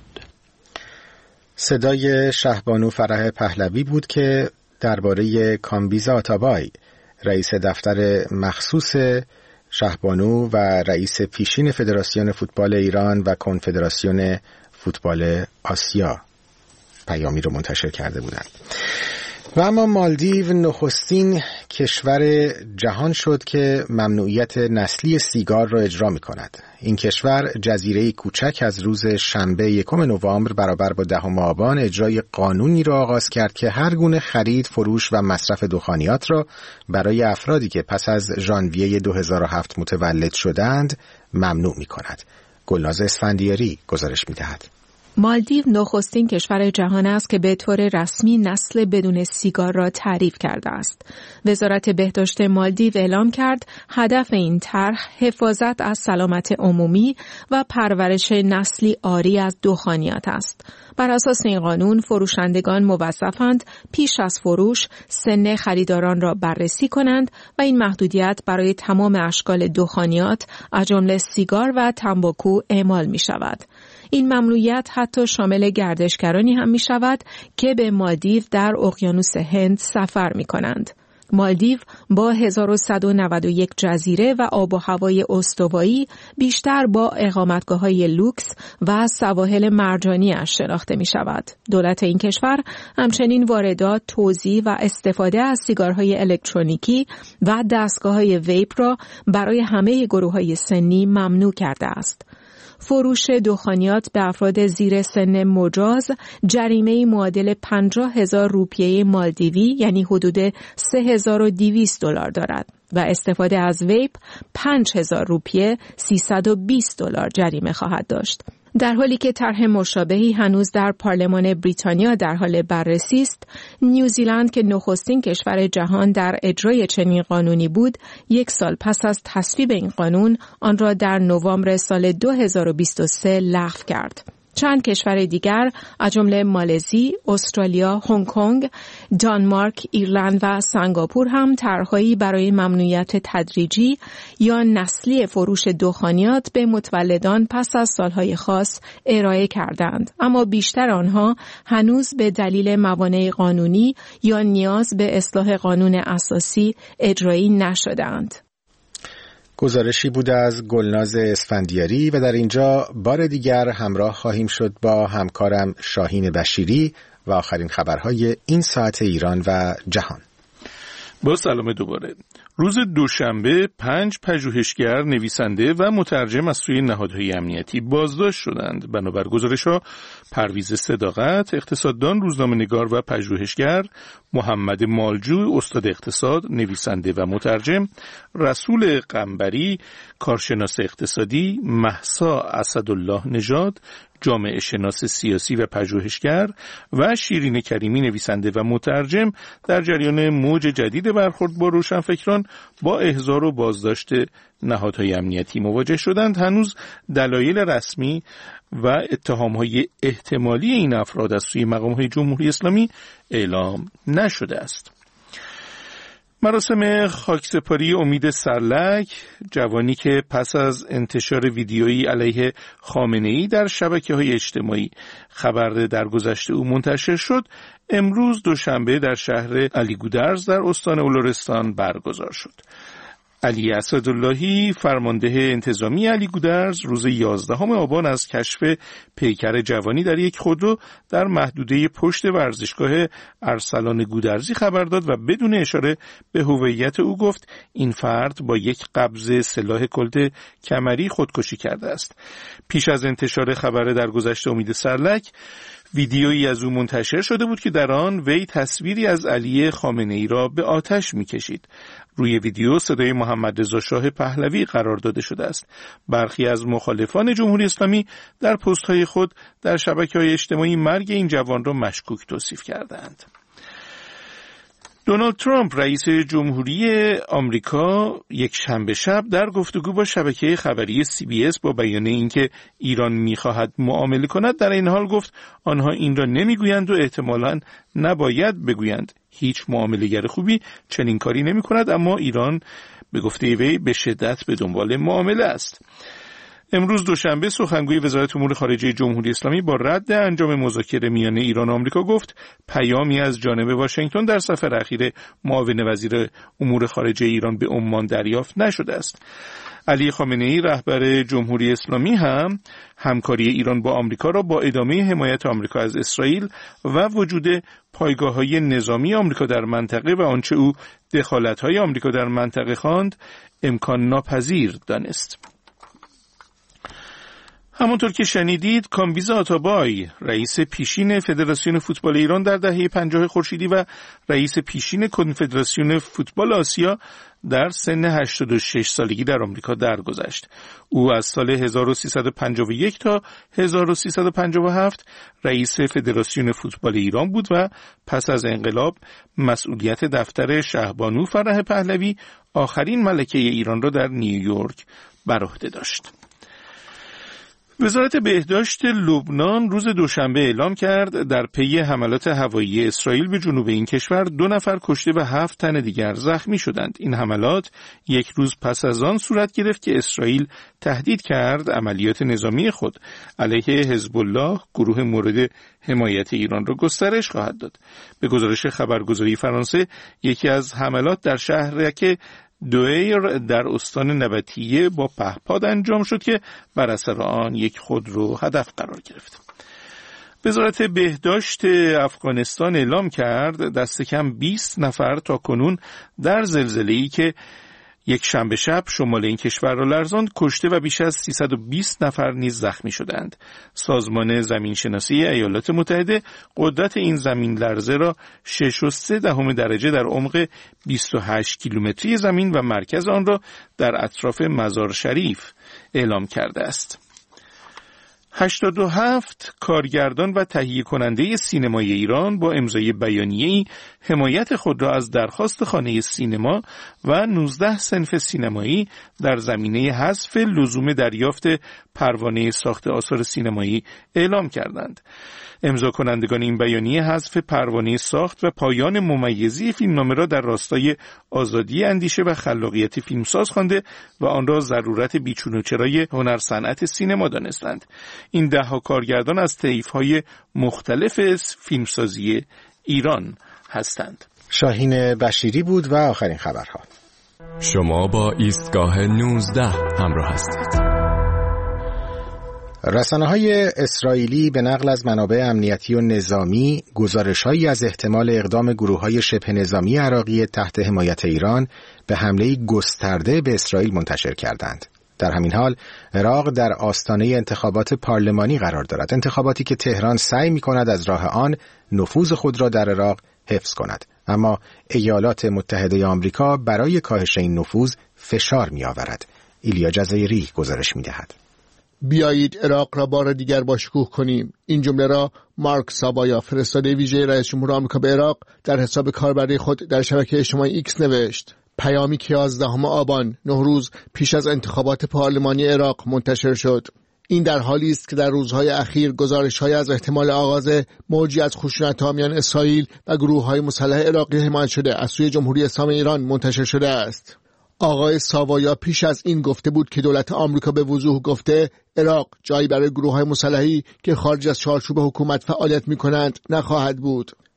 صدای شهبانو فرح پهلوی بود که درباره کامبیز آتابای، رئیس دفتر مخصوص شهبانو و رئیس پیشین فدراسیون فوتبال ایران و کنفدراسیون فوتبال آسیا، پیامی رو منتشر کرده بودند. و اما مالدیو نخستین کشور جهان شد که ممنوعیت نسلی سیگار را اجرا می کند. این کشور جزیره کوچک از روز شنبه یکم نوامبر برابر با دهم آبان اجرای قانونی را آغاز کرد که هر گونه خرید، فروش و مصرف دخانیات را برای افرادی که پس از ژانویه دو هزار و هفت متولد شدند ممنوع می کند. گلناز اسفندیاری گزارش می دهد. مالدیو نخستین کشور جهان است که به طور رسمی نسل بدون سیگار را تعریف کرده است. وزارت بهداشت مالدیو اعلام کرد هدف این طرح حفاظت از سلامت عمومی و پرورش نسلی عاری از دخانیات است. بر اساس این قانون فروشندگان موظفند پیش از فروش سن خریداران را بررسی کنند و این محدودیت برای تمام اشکال دخانیات از جمله سیگار و تنباکو اعمال می شود. این ممنوعیت حتی شامل گردشگرانی هم می شود که به مالدیو در اقیانوس هند سفر می کنند. مالدیو با هزار و صد و نود و یک جزیره و آب و هوای استوایی بیشتر با اقامتگاه‌های لوکس و سواحل مرجانی‌اش شناخته می شود. دولت این کشور همچنین واردات، توزیع و استفاده از سیگارهای الکترونیکی و دستگاه‌های ویپ را برای همه گروه‌های سنی ممنوع کرده است. فروش دخانیات به افراد زیر سن مجاز جریمه‌ای معادل پنجاه هزار روپیه مالدیوی یعنی حدود سه هزار و دویست دلار دارد و استفاده از ویپ پنج هزار روپیه سیصد و بیست دلار جریمه خواهد داشت. در حالی که طرح مشابهی هنوز در پارلمان بریتانیا در حال بررسی است، نیوزیلند که نخستین کشور جهان در اجرای چنین قانونی بود، یک سال پس از تصویب این قانون آن را در نوامبر سال دو هزار و بیست و سه لغو کرد. چند کشور دیگر از جمله مالزی، استرالیا، هنگ کنگ، دانمارک، ایرلند و سنگاپور هم طرحهایی برای ممنوعیت تدریجی یا نسلی فروش دخانیات به متولدان پس از سالهای خاص ارائه کردند، اما بیشتر آنها هنوز به دلیل موانع قانونی یا نیاز به اصلاح قانون اساسی اجرایی نشدند. گزارشی بود از گلناز اسفندیاری و در اینجا بار دیگر همراه خواهیم شد با همکارم شاهین بشیری و آخرین خبرهای این ساعت ایران و جهان. با سلام دوباره. روز دوشنبه پنج پژوهشگر، نویسنده و مترجم از سوی نهادهای امنیتی بازداشت شدند. بنابر گزارش‌ها پرویز صداقت، اقتصاددان، روزنامه‌نگار و پژوهشگر، محمد مالجو، استاد اقتصاد، نویسنده و مترجم، رسول قنبری، کارشناس اقتصادی، مهسا اسدالله نژاد، جامعه شناس سیاسی و پژوهشگر و شیرین کریمی، نویسنده و مترجم، در جریان موج جدید برخورد با روشنفکران با احضار و بازداشت نهادهای امنیتی مواجه شدند. هنوز دلایل رسمی و اتهامهای احتمالی این افراد از سوی مقامهای جمهوری اسلامی اعلام نشده است. مراسم خاکسپاری امید سرلک، جوانی که پس از انتشار ویدیویی علیه خامنه‌ای در شبکه‌های اجتماعی خبر در گذشته او منتشر شد، امروز دوشنبه در شهر علیگودرز در استان اولورستان برگزار شد. علی اسداللهی فرمانده انتظامی علی گودرز روز یازدهم آبان از کشف پیکر جوانی در یک خودرو در محدوده پشت ورزشگاه ارسلان گودرزی خبر داد و بدون اشاره به هویت او گفت این فرد با یک قبض سلاح کلت کمری خودکشی کرده است. پیش از انتشار خبر در گذشته امید سرلک ویدیویی از او منتشر شده بود که در آن وی تصویری از علی خامنه‌ای را به آتش می‌کشید. روی ویدیو صدای محمد رضا شاه پهلوی قرار داده شده است. برخی از مخالفان جمهوری اسلامی در پست‌های خود در شبکه‌های اجتماعی مرگ این جوان را مشکوک توصیف کردند. دونالد ترامپ رئیس جمهوری آمریکا یک شنبه شب در گفتگو با شبکه خبری سی بی اس با بیان اینکه ایران می‌خواهد معامله کند در این حال گفت آنها این را نمی‌گویند و احتمالاً نباید بگویند. هیچ معامله‌گر خوبی چنین کاری نمی‌کند، اما ایران به گفته وی به شدت به دنبال معامله است. امروز دوشنبه سخنگوی وزارت امور خارجه جمهوری اسلامی با رد انجام مذاکره میان ایران و آمریکا گفت پیامی از جانب واشنگتن در سفر اخیر معاون وزیر امور خارجه ایران به عمان دریافت نشده است. علی خامنه‌ای رهبر جمهوری اسلامی هم همکاری ایران با آمریکا را با ادامه حمایت آمریکا از اسرائیل و وجود پایگاه‌های نظامی آمریکا در منطقه و آنچه او دخالت‌های آمریکا در منطقه خواند امکان ناپذیر دانست. همونطور که شنیدید کامبیز آتابای رئیس پیشین فدراسیون فوتبال ایران در دهه پنجاه خورشیدی و رئیس پیشین کنفدراسیون فوتبال آسیا در سن هشتاد و شش سالگی در آمریکا درگذشت. او از سال هزار و سیصد و پنجاه و یک تا هزار و سیصد و پنجاه و هفت رئیس فدراسیون فوتبال ایران بود و پس از انقلاب مسئولیت دفتر شهبانو فرح پهلوی آخرین ملکه ایران را در نیویورک بر عهده داشت. وزارت بهداشت لبنان روز دوشنبه اعلام کرد در پی حملات هوایی اسرائیل به جنوب این کشور دو نفر کشته و هفت تن دیگر زخمی شدند. این حملات یک روز پس از آن صورت گرفت که اسرائیل تهدید کرد عملیات نظامی خود علیه حزب الله، گروه مورد حمایت ایران را گسترش خواهد داد. به گزارش خبرگزاری فرانسه یکی از حملات در شهر که دوئیر در استان نبطیه با پهپاد انجام شد که بر اثر آن یک خودرو هدف قرار گرفت. وزارت بهداشت افغانستان اعلام کرد دست کم بیست نفر تا کنون در زلزله‌ای که یک شنبه شب شمال این کشور را لرزاند کشته و بیش از سیصد و بیست نفر نیز زخمی شدند. سازمان زمینشناسی ایالات متحده قدرت این زمین لرزه را شش و سه دهم درجه در عمق بیست و هشت کیلومتری زمین و مرکز آن را در اطراف مزار شریف اعلام کرده است. هشتاد و هفت کارگردان و تهیه کننده سینمای ایران با امضای بیانیه‌ای حمایت خود را از درخواست خانه سینما و نوزده صنف سینمایی در زمینه حذف لزوم دریافت پروانه ساخت آثار سینمایی اعلام کردند. امضا کنندگان این بیانیه حذف پروانه ساخت و پایان ممیزی فیلمنامه را در راستای آزادی اندیشه و خلاقیت فیلمساز خوانده و آن را ضرورت بیچون و چرای هنر صنعت سینما دانستند. این ده‌ها کارگردان از طیف‌های مختلف فیلمسازی ایران هستند. شاهین بشیری بود و آخرین خبرها. شما با ایستگاه نوزده همراه هستید. رسانه‌های اسرائیلی به نقل از منابع امنیتی و نظامی گزارش‌هایی از احتمال اقدام گروه‌های شبه نظامی عراقی تحت حمایت ایران به حمله گسترده به اسرائیل منتشر کردند. در همین حال عراق در آستانه انتخابات پارلمانی قرار دارد، انتخاباتی که تهران سعی می‌کند از راه آن نفوذ خود را در عراق حفظ کند، اما ایالات متحده آمریکا برای کاهش این نفوذ فشار می‌آورد. ایلیا جزایری گزارش می‌دهد. بیایید عراق را بار دیگر با شکوه کنیم. این جمله را مارک ساوایا فرستاده ویژه رئیس جمهور آمریکا به عراق در حساب کاربری خود در شبکه اجتماعی ایکس نوشت. پیامی که یازدهم آبان نه روز پیش از انتخابات پارلمانی عراق منتشر شد. این در حالی است که در روزهای اخیر گزارش‌های از احتمال آغاز موجی از خشونت‌ها میان اسرائیل و گروه‌های مسلح عراقی حمایت شده از سوی جمهوری اسلامی ایران منتشر شده است. آقای ساوایا پیش از این گفته بود که دولت آمریکا به وضوح گفته عراق جایی برای گروه‌های مسلحی که خارج از چارچوب حکومت فعالیت می‌کنند نخواهد بود.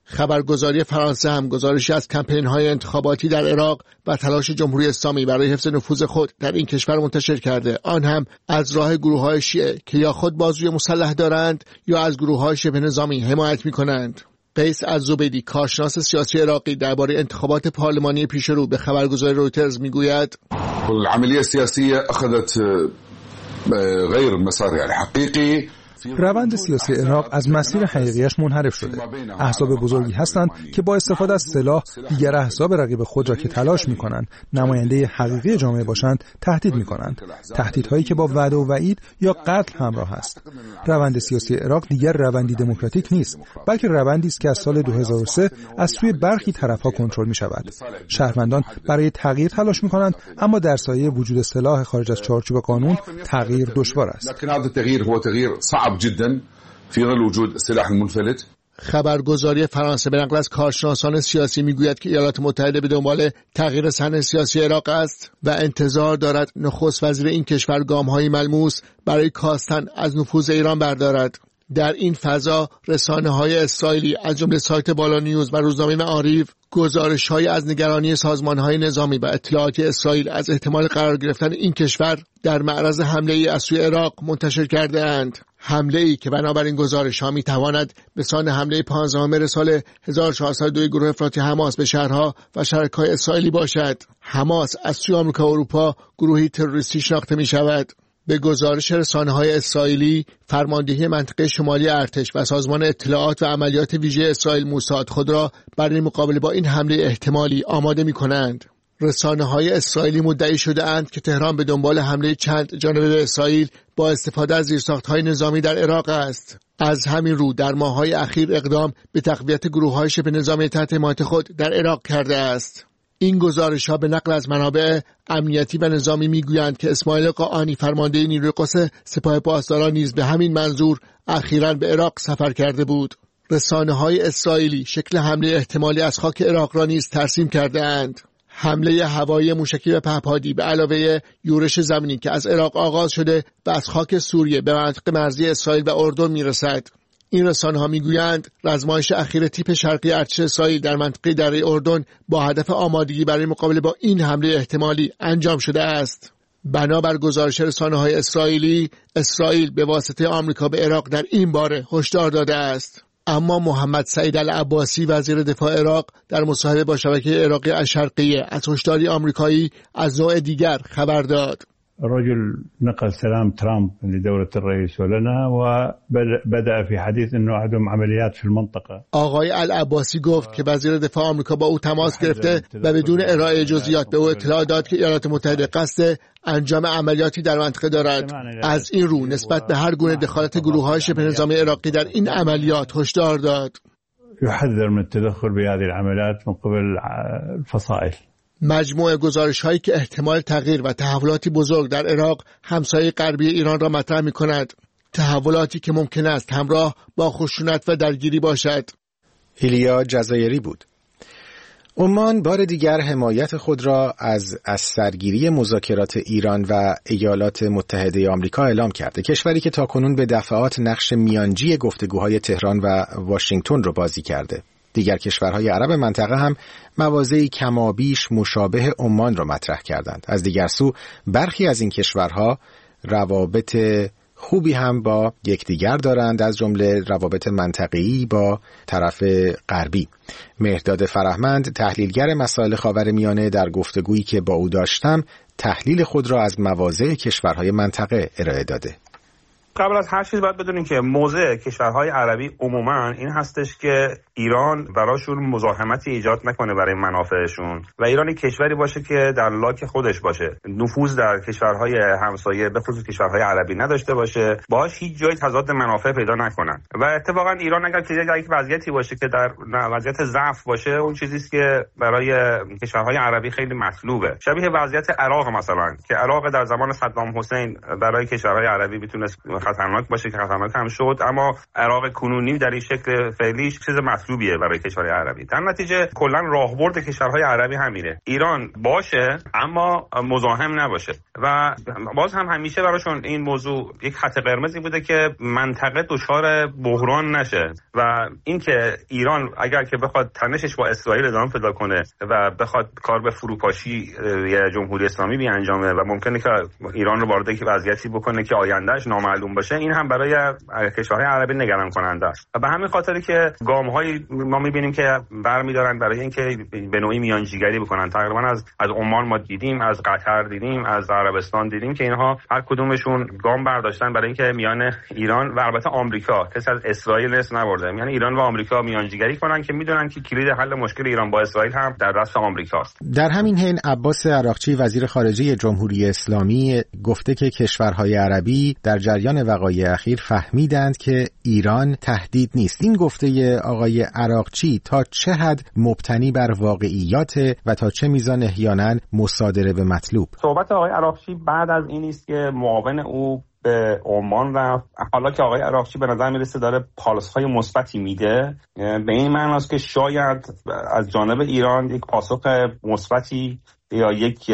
خبرگزاری فرانسه هم گزارشی از کمپین‌های انتخاباتی در عراق و تلاش جمهوری اسلامی برای حفظ نفوذ خود در این کشور منتشر کرده، آن هم از راه گروه‌های شیعه که یا خود بازوی مسلح دارند یا از گروه‌های شبه نظامی حمایت می‌کنند. قیس الزبیدی، کارشناس سیاسی عراقی، درباره انتخابات پارلمانی پیشرو به خبرگزاری رویترز میگوید: العملية السياسية أخذت غير مسارها الحقيقي. روند سیاسی عراق از مسیر حقیقیش منحرف شده. احزاب بزرگی هستند که با استفاده از سلاح دیگر احزاب رقیب خود را که تلاش می‌کنند نماینده حقیقی جامعه باشند تهدید می‌کنند. تهدیدهایی که با وعده و وعید یا قتل همراه است. روند سیاسی عراق دیگر روندی دموکراتیک نیست، بلکه روندی است که از سال دو هزار و سه از سوی برخی طرف‌ها کنترل می‌شود. شهروندان برای تغییر تلاش می‌کنند، اما در سایه وجود سلاح خارج از چارچوب قانون تغییر دشوار است. جدا في ظل وجود السلاح المنفلت. خبرگزاری فرانسه به نقل از کارشناسان سیاسی میگوید که ایالات متحده به دنبال تغییر صحنه سیاسی عراق است و انتظار دارد نخست وزیر این کشور گام‌های ملموس برای کاستن از نفوذ ایران بردارد. در این فضا رسانه‌های اسرائیلی از جمله سایت بالا نیوز و روزنامه معارف گزارش‌های از نگرانی سازمان‌های نظامی و اطلاعاتی اسرائیل از احتمال قرار گرفتن این کشور در معرض حمله‌ای از سوی عراق منتشر کرده‌اند. حمله‌ای که بنابراین گزارش‌ها می‌تواند به سان حمله پانزدهم سال هزار و چهارصد و دو گروه افراطی حماس به شهرها و شرکای اسرائیلی باشد. حماس از سوی آمریکا و اروپا گروهی تروریستی شناخته می‌شود. به گزارش رسانه‌های اسرائیلی، فرماندهی منطقه شمالی ارتش و سازمان اطلاعات و عملیات ویژه اسرائیل موساد خود را برای مقابله با این حمله احتمالی آماده می‌کنند. رسانه‌های اسرائیلی مدعی شده‌اند که تهران به دنبال حمله چند جانبه به اسرائیل با استفاده از زیرساخت‌های نظامی در عراق است. از همین رو در ماه‌های اخیر اقدام به تقویت گروه‌های شبه نظامی تحت حمایت خود در عراق کرده است. این گزارش‌ها به نقل از منابع امنیتی و نظامی می‌گویند که اسماعیل قاآنی، فرمانده نیروی قدس سپاه پاسداران، نیز به همین منظور اخیراً به عراق سفر کرده بود. رسانه‌های اسرائیلی شکل حمله احتمالی از خاک عراق را نیز ترسیم کرده‌اند. حمله هوایی موشکی و پهپادی به علاوه یورش زمینی که از عراق آغاز شده و از خاک سوریه به منطقه مرزی اسرائیل و اردن می‌رسد. این رسانه‌ها می‌گویند رزمایش اخیر تیپ شرقی ارتش اسرائیل در منطقه دره اردن با هدف آمادگی برای مقابله با این حمله احتمالی انجام شده است. بنابر گزارش رسانه‌های اسرائیلی، اسرائیل به واسطه آمریکا به عراق در این باره هشدار داده است. اما محمد سعید العباسی، وزیر دفاع عراق، در مصاحبه با شبکه عراقی الشرقیه از هشداری آمریکایی از نوع دیگر خبر داد. رجل نقل سلام ترامب لدولة الرئيس ولنا وبدأ في حديث انه عندهم عمليات في المنطقة. آقای العباسی گفت که وزیر دفاع آمریکا با او تماس گرفته و بدون ارائه جزئیات به او اطلاع داد که ایالات متحده قصد انجام عملیاتی در منطقه دارد. از این رو نسبت به هر گونه دخالت گروه‌های شبه نظامی عراقی در این عملیات هشدار داد. يحذر من التدخل بهذه العمليات من قبل الفصائل. مجموعه گزارش‌هایی که احتمال تغییر و تحولاتی بزرگ در عراق همسایه غربی ایران را مطرح می‌کند. تحولاتی که ممکن است همراه با خشونت و درگیری باشد. ایلیا جزایری بود. عمان بار دیگر حمایت خود را از از سرگیری مذاکرات ایران و ایالات متحده آمریکا اعلام کرده. کشوری که تاکنون به دفعات نقش میانجی گفتگوهای تهران و واشنگتن را بازی کرده. دیگر کشورهای عرب منطقه هم مواضعی کمابیش مشابه عمان را مطرح کردند. از دیگر سو برخی از این کشورها روابط خوبی هم با یکدیگر دارند، از جمله روابط منطقه‌ای با طرف غربی. مهرداد فرهمند، تحلیلگر مسائل خاورمیانه، در گفتگویی که با او داشتم تحلیل خود را از مواضع کشورهای منطقه ارائه داده. قبل از هر چیز باید بدونیم که موضع کشورهای عربی عموما این هستش که ایران براشون مزاحمتی ایجاد نکنه برای منافعشون و ایران کشوری باشه که در لاک خودش باشه، نفوذ در کشورهای همسایه به خصوص کشورهای عربی نداشته باشه، باهاش هیچ جای تضاد منافع پیدا نکنن. و اتفاقا ایران اگر که یک وضعیتی باشه که در وضعیت ضعف باشه، اون چیزی است که برای کشورهای عربی خیلی مطلوبه. شبیه وضعیت عراق مثلا، که عراق در زمان صدام حسین برای کشورهای عربی میتونه خطرناک باشه که خطرناک هم شد، اما عراق کنونی در این شکل فعلیش چیز مطلوبیه برای کشورهای عربی. در نتیجه کلا راهبرد کشورهای عربی همینه، ایران باشه اما مزاحم نباشه و باز هم همیشه براشون این موضوع یک خط قرمزی بوده که منطقه دچار بحران نشه و اینکه ایران اگر که بخواد تنشش با اسرائیل ادامه پیدا کنه و بخواد کار به فروپاشی جمهوری اسلامی بیانجامه و ممکنه که ایران رو وارد یک وضعیتی بکنه که آیندهش نامعلوم باشه، این هم برای کشورهای عربی نگران کننده است و به همین خاطر که گام‌های ما می‌بینیم که برمی‌دارن برای اینکه به نوعی میانجیگری بکنن. تقریبا از از عمان ما دیدیم، از قطر دیدیم، از عربستان دیدیم که اینها هر کدومشون گام برداشتن برای اینکه میان ایران و البته آمریکا، کسی از اسرائیل نس نبرده، یعنی ایران و آمریکا میانجیگری کنن که میدونن که کلید حل مشکل ایران با اسرائیل هم در دست آمریکاست. در همین حین عباس عراقچی وزیر خارجه جمهوری اسلامی گفته که کشورهای عربی در جریان وقایع اخیر فهمیدند که ایران تهدید نیست. این گفته آقای عراقچی تا چه حد مبتنی بر واقعیات و تا چه میزان احیانا مصادره به مطلوب؟ صحبت آقای عراقچی بعد از این است که معاون او به عمان رفت. حالا که آقای عراقچی به نظر میرسه داره پالس‌های مثبتی میده، به این معنی است که شاید از جانب ایران یک پاسخ مثبتی یا یک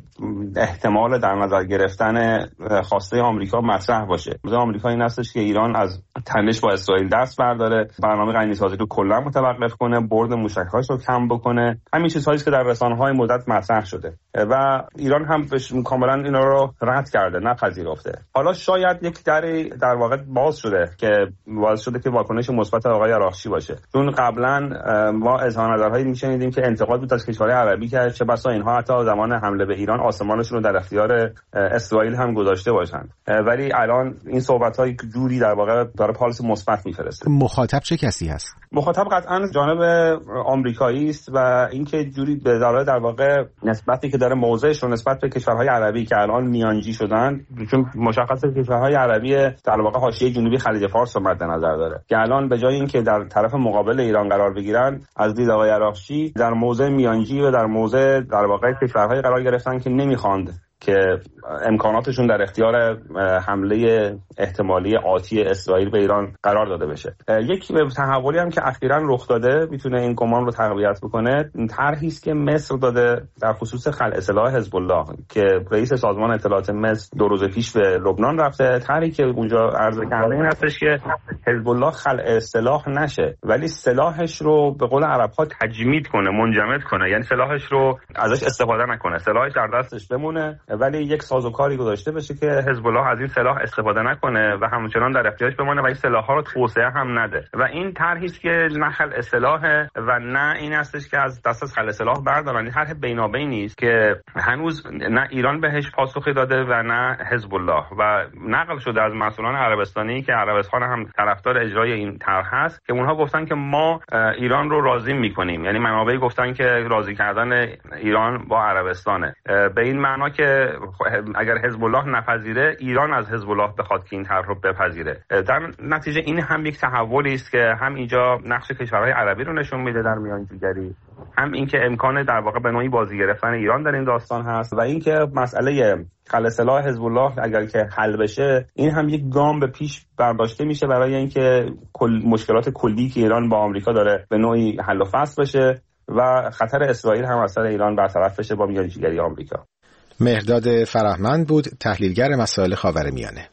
احتمال در نظر گرفتن خواسته آمریکا مطرح باشه. مثلا آمریکا این هستش که ایران از تنش با اسرائیل دست برداره، برنامه غنی‌سازی رو کلا متوقف کنه، برد موشک‌هاش رو کم بکنه. همین چیزهایی که در رسانه‌های مدت مطرح شده و ایران هم کاملا اینا رو رد کرده، نپذیرفته. حالا شاید یک دری در واقع باز شده که باز شده که واکنش مثبت آقای عراقچی باشه، چون قبلا ما اظهار نظرهایی می‌شنیدیم که انتقاد بود از کشورهای عربی که چه بسا اینها حتی زمان حمله به ایران آسمانشون رو در اختیار اسرائیل هم گذاشته باشن، ولی الان این صحبت‌های جوری در واقع داره پالس مثبت میفرسته. مخاطب چه کسی هست؟ مخاطب قطعا جانب آمریکایی است و اینکه جوری به ضرر در واقع نسبتی که داره موضعش رو نسبت به کشورهای عربی که الان میانجی شدن، چون مشخصه کشورهای عربی در واقع حاشیه جنوبی خلیج فارس رو مد نظر داره که الان به جای اینکه در طرف مقابل ایران قرار بگیرن، از دید آقای عراقچی در موضع میانجی و در موضع در واقع کشورهای قرار گرفتن که نمیخواند که امکاناتشون در اختیار حمله احتمالی آتی اسرائیل به ایران قرار داده بشه. یک تحولی هم که اخیراً رخ داده میتونه این گمان رو تقویت بکنه. طرحی است که مصر داده در خصوص خلع سلاح حزب الله که رئیس سازمان اطلاعات مصر دو روز پیش به لبنان رفته. طرحی که اونجا عرضه کرده این هستش که حزب الله خلع سلاح نشه، ولی سلاحش رو به قول عرب‌ها تجمید کنه، منجمد کنه، یعنی سلاحش رو ازش استفاده نکنه، سلاحش در دستش بمونه، ولی یک سازوکاری گذاشته بشه که حزب الله از این سلاح استفاده نکنه و همچنان در اختیارش بمونه و این سلاح‌ها رو توسعه هم نده. و این طرحی است که نه خلع سلاحه و نه این هستش که از دست از خلع سلاح بردارن. این طرح بینابینی است که هنوز نه ایران بهش پاسخی داده و نه حزب الله و نقل شده از مسئولان عربستانی که عربستان هم طرفدار اجرای این طرح هست که اونها گفتن که ما ایران رو راضی می‌کنیم، یعنی منابع گفتن که راضی کردن ایران با عربستانه، به این معنا که اگر حزب الله نپذیره ایران از حزب الله بخواد که این طرح رو بپذیره. در نتیجه این هم یک تحولی است که هم اینجا نقش کشورهای عربی رو نشون میده در میانجیگری، هم اینکه امکان در واقع به نوعی بازی گرفتن ایران در این داستان هست و اینکه مسئله خلع سلاح حزب الله اگر که حل بشه این هم یک گام به پیش برداشته میشه برای اینکه کل مشکلات کلی که ایران با آمریکا داره به نوعی حل و فصل بشه و خطر اسرائیل هم از سر ایران برطرف بشه با میانجیگری آمریکا. مهرداد فرهمند بود، تحلیلگر مسائل خاورمیانه.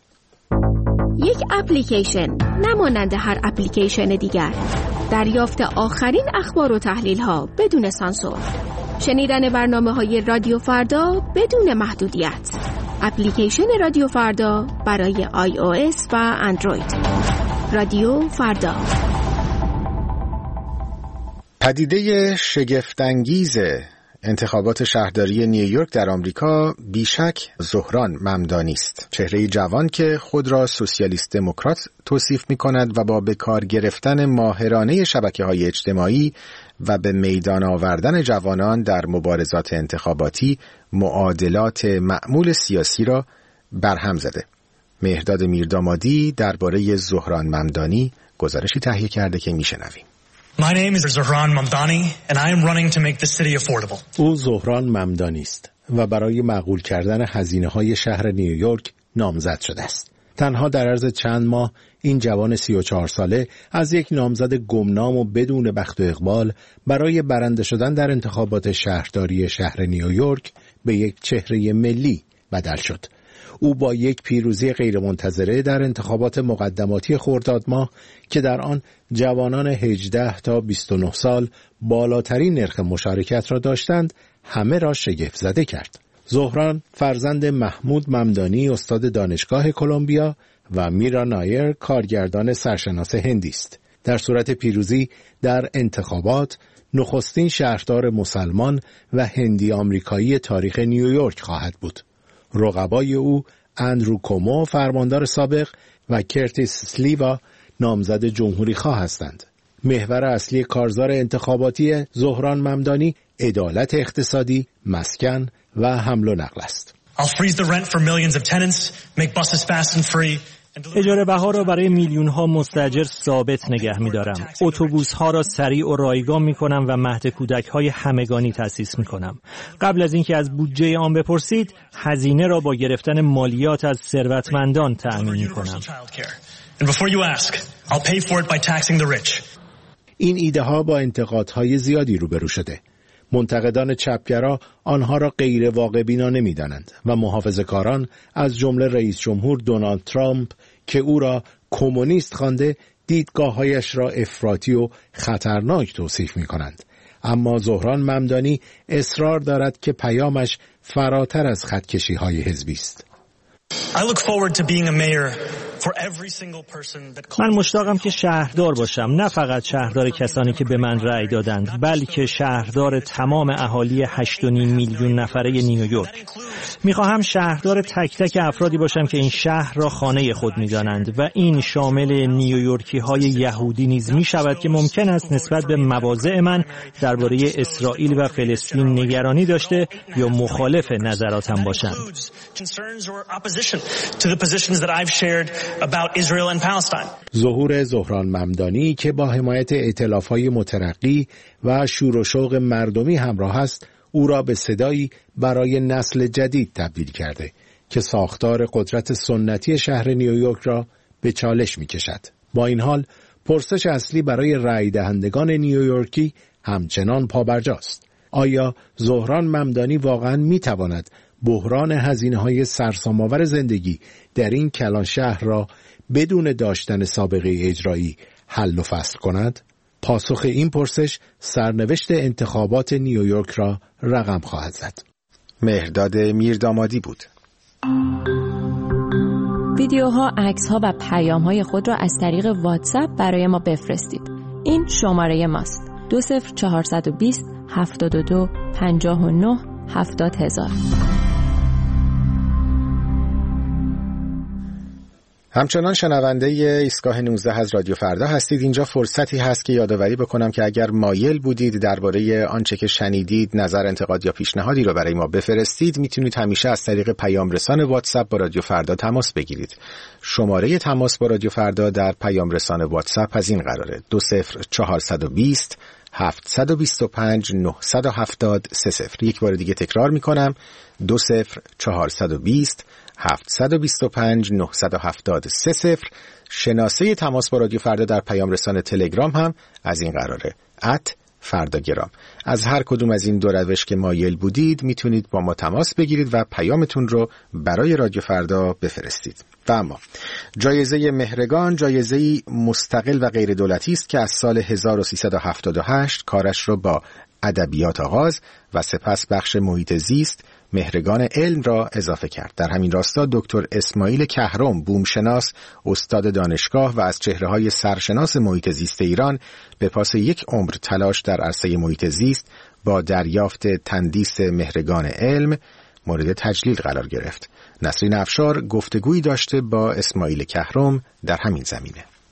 یک اپلیکیشن نمانند هر اپلیکیشن دیگر، دریافت آخرین اخبار و تحلیل ها بدون سانسور، شنیدن برنامه های رادیو فردا بدون محدودیت. اپلیکیشن رادیو فردا برای آی او اس و اندروید. رادیو فردا. پدیده شگفت‌انگیز انتخابات شهرداری نیویورک در آمریکا بیشک زهران ممدانی است. چهره جوان که خود را سوسیالیست دموکرات توصیف می‌کند و با به کار گرفتن ماهرانه شبکه‌های اجتماعی و به میدان آوردن جوانان در مبارزات انتخاباتی معادلات معمول سیاسی را برهم زده. مهرداد میردامادی درباره زهران ممدانی گزارشی تهیه کرده که میشنویم. My name is Zohran Mamdani and I am running to make the city affordable. او زهران ممدانی است و برای معقول کردن هزینه‌های شهر نیویورک نامزد شده است. تنها در عرض چند ماه این جوان سی و چهار ساله از یک نامزد گمنام و بدون بخت و اقبال برای برنده شدن در انتخابات شهرداری شهر نیویورک به یک چهره ملی بدل شد. او با یک پیروزی غیرمنتظره در انتخابات مقدماتی خرداد ماه که در آن جوانان هجده تا بیست و نه سال بالاترین نرخ مشارکت را داشتند، همه را شگفت زده کرد. زهران فرزند محمود ممدانی استاد دانشگاه کلمبیا و میرا نایر کارگردان سرشناس هندی است. در صورت پیروزی در انتخابات نخستین شهردار مسلمان و هندی آمریکایی تاریخ نیویورک خواهد بود. رقبای او اندرو کومو فرماندار سابق و کرتیس سلیوا نامزد جمهوری خواه هستند. محور اصلی کارزار انتخاباتی زهران ممدانی عدالت اقتصادی، مسکن و حمل و نقل است. اجاره بها را برای میلیون ها مستاجر ثابت نگه می دارم. اتوبوس ها را سریع و رایگان می کنم و مهد کودک های همگانی تأسیس می کنم. قبل از اینکه از بودجه آن بپرسید، هزینه را با گرفتن مالیات از ثروتمندان تأمین می کنم. این ایده ها با انتقادهای زیادی روبرو شده. منتقدان چپگرا آنها را غیر واقع بینا نمی‌دانند و محافظه‌کاران از جمله رئیس جمهور دونالد ترامپ که او را کمونیست خوانده، دیدگاه‌هایش را افراطی و خطرناک توصیف می‌کنند. اما زهران ممدانی اصرار دارد که پیامش فراتر از خطکشی‌های حزبی است. من مشتاقم که شهردار باشم، نه فقط شهردار کسانی که به من رأی دادند، بلکه شهردار تمام اهالی هشت و نیم میلیون نفره نیویورک. میخواهم شهردار تک تک افرادی باشم که این شهر را خانه خود میدانند و این شامل نیویورکی های یهودی نیز میشود که ممکن است نسبت به مواضع من درباره اسرائیل و فلسطین نگرانی داشته یا مخالف نظراتم باشند. ظهور زهران ممدانی که با حمایت ائتلاف‌های مترقی و شور و شوق مردمی همراه است، او را به صدایی برای نسل جدید تبدیل کرده که ساختار قدرت سنتی شهر نیویورک را به چالش می‌کشد. با این حال پرسش اصلی برای رأی دهندگان نیویورکی همچنان پابرجاست. آیا زهران ممدانی واقعاً می‌تواند بحران هزینه‌های سرسام‌آور زندگی در این کلان شهر را بدون داشتن سابقه اجرایی حل و فصل کند؟ پاسخ این پرسش سرنوشت انتخابات نیویورک را رقم خواهد زد. مهرداد میردامادی بود. ویدیوها، عکس‌ها و پیام‌های خود را از طریق واتساپ برای ما بفرستید. این شماره ماست: دو صفر چهارصد و بیست هفتاد و دو پنجاه و نه هفتاد هزار. همچنان شنونده ایستگاه نوزده از رادیو فردا هستید. اینجا فرصتی هست که یادآوری بکنم که اگر مایل بودید درباره آنچه که شنیدید نظر، انتقاد یا پیشنهادی رو برای ما بفرستید، میتونید همیشه از طریق پیام رسان واتساپ با رادیو فردا تماس بگیرید. شماره تماس با رادیو فردا در پیام رسان واتساپ از این قراره: دو صفر چهارصد و بیست هفتصد و بیست و پنج نهصد و هفتاد سه صفر. یک بار دیگه تکرار میکنم: دو صفر چهارصد و بیست هفتصد و بیست و پنج نهصد و هفتاد سه صفر. شناسه تماس با رادیو فردا در پیام رسان تلگرام هم از این قراره: ات فرداگرام. از هر کدوم از این دو روش که مایل بودید میتونید با ما تماس بگیرید و پیامتون رو برای رادیو فردا بفرستید. و اما جایزه مهرگان جایزه‌ای مستقل و غیر دولتی است که از سال هزار و سیصد و هفتاد و هشت کارش رو با ادبیات آغاز و سپس بخش محیط زیست مهرگان علم را اضافه کرد. در همین راستا دکتر اسماعیل کهرم، بومشناس، استاد دانشگاه و از چهره‌های سرشناس محیط زیست ایران، به پاس یک عمر تلاش در عرصه محیط زیست با دریافت تندیس مهرگان علم مورد تجلیل قرار گرفت. نسرین افشار گفتگویی داشته با اسماعیل کهرم در همین زمینه.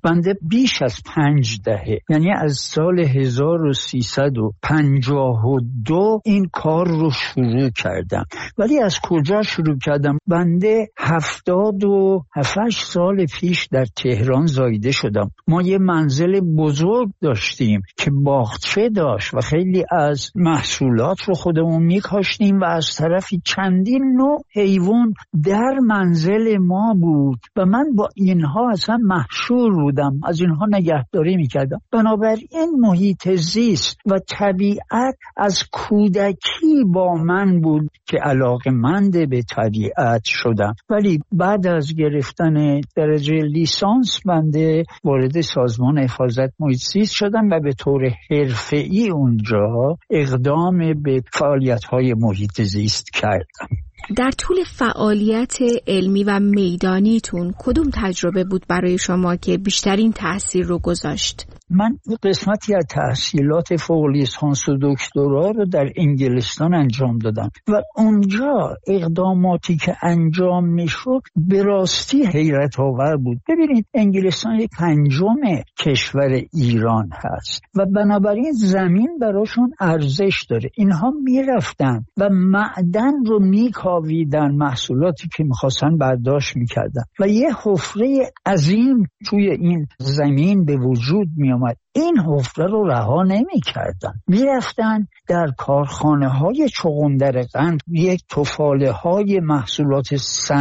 بنده بیش از پنج دهه، یعنی از سال هزار و سیصد و پنجاه و دو این کار رو شروع کردم. ولی از کجا شروع کردم؟ بنده هفتاد و هفت سال پیش در تهران زایده شدم. ما یه منزل بزرگ داشتیم که باغچه داشت و خیلی از محصولات رو خودمون میکاشتیم و از طرفی چندین نوع حیوان در منزل ما بود و من با اینها اصلا محشور بودم، از اینها نگهداری میکردم. بنابراین محیط زیست و طبیعت از کودکی با من بود که علاقه‌مند به طبیعت شدم. ولی بعد از گرفتن درجه لیسانس بنده وارد سازمان حفاظت محیط زیست شدم و به طور حرفه‌ای اونجا اقدام به فعالیت‌های محیط زیست کردم. در طول فعالیت علمی و میدانیتون کدوم تجربه بود برای شما که بیشترین تأثیر رو گذاشت؟ من قسمتی از تحصیلات فوق لیسانس و دکترا رو در انگلستان انجام دادم و اونجا اقداماتی که انجام میشد به راستی حیرت آور بود. ببینید انگلستان یک پنجم کشور ایران هست و بنابراین زمین براشون ارزش داره. اینها میرفتن و معدن رو میکاویدن، محصولاتی که میخواستن برداشت میکردن و یه حفره عظیم توی این زمین به وجود می اومد. این حفره رو رها نمی کردن، می رفتن در کارخانه های چغندر قند یک تفاله های محصولات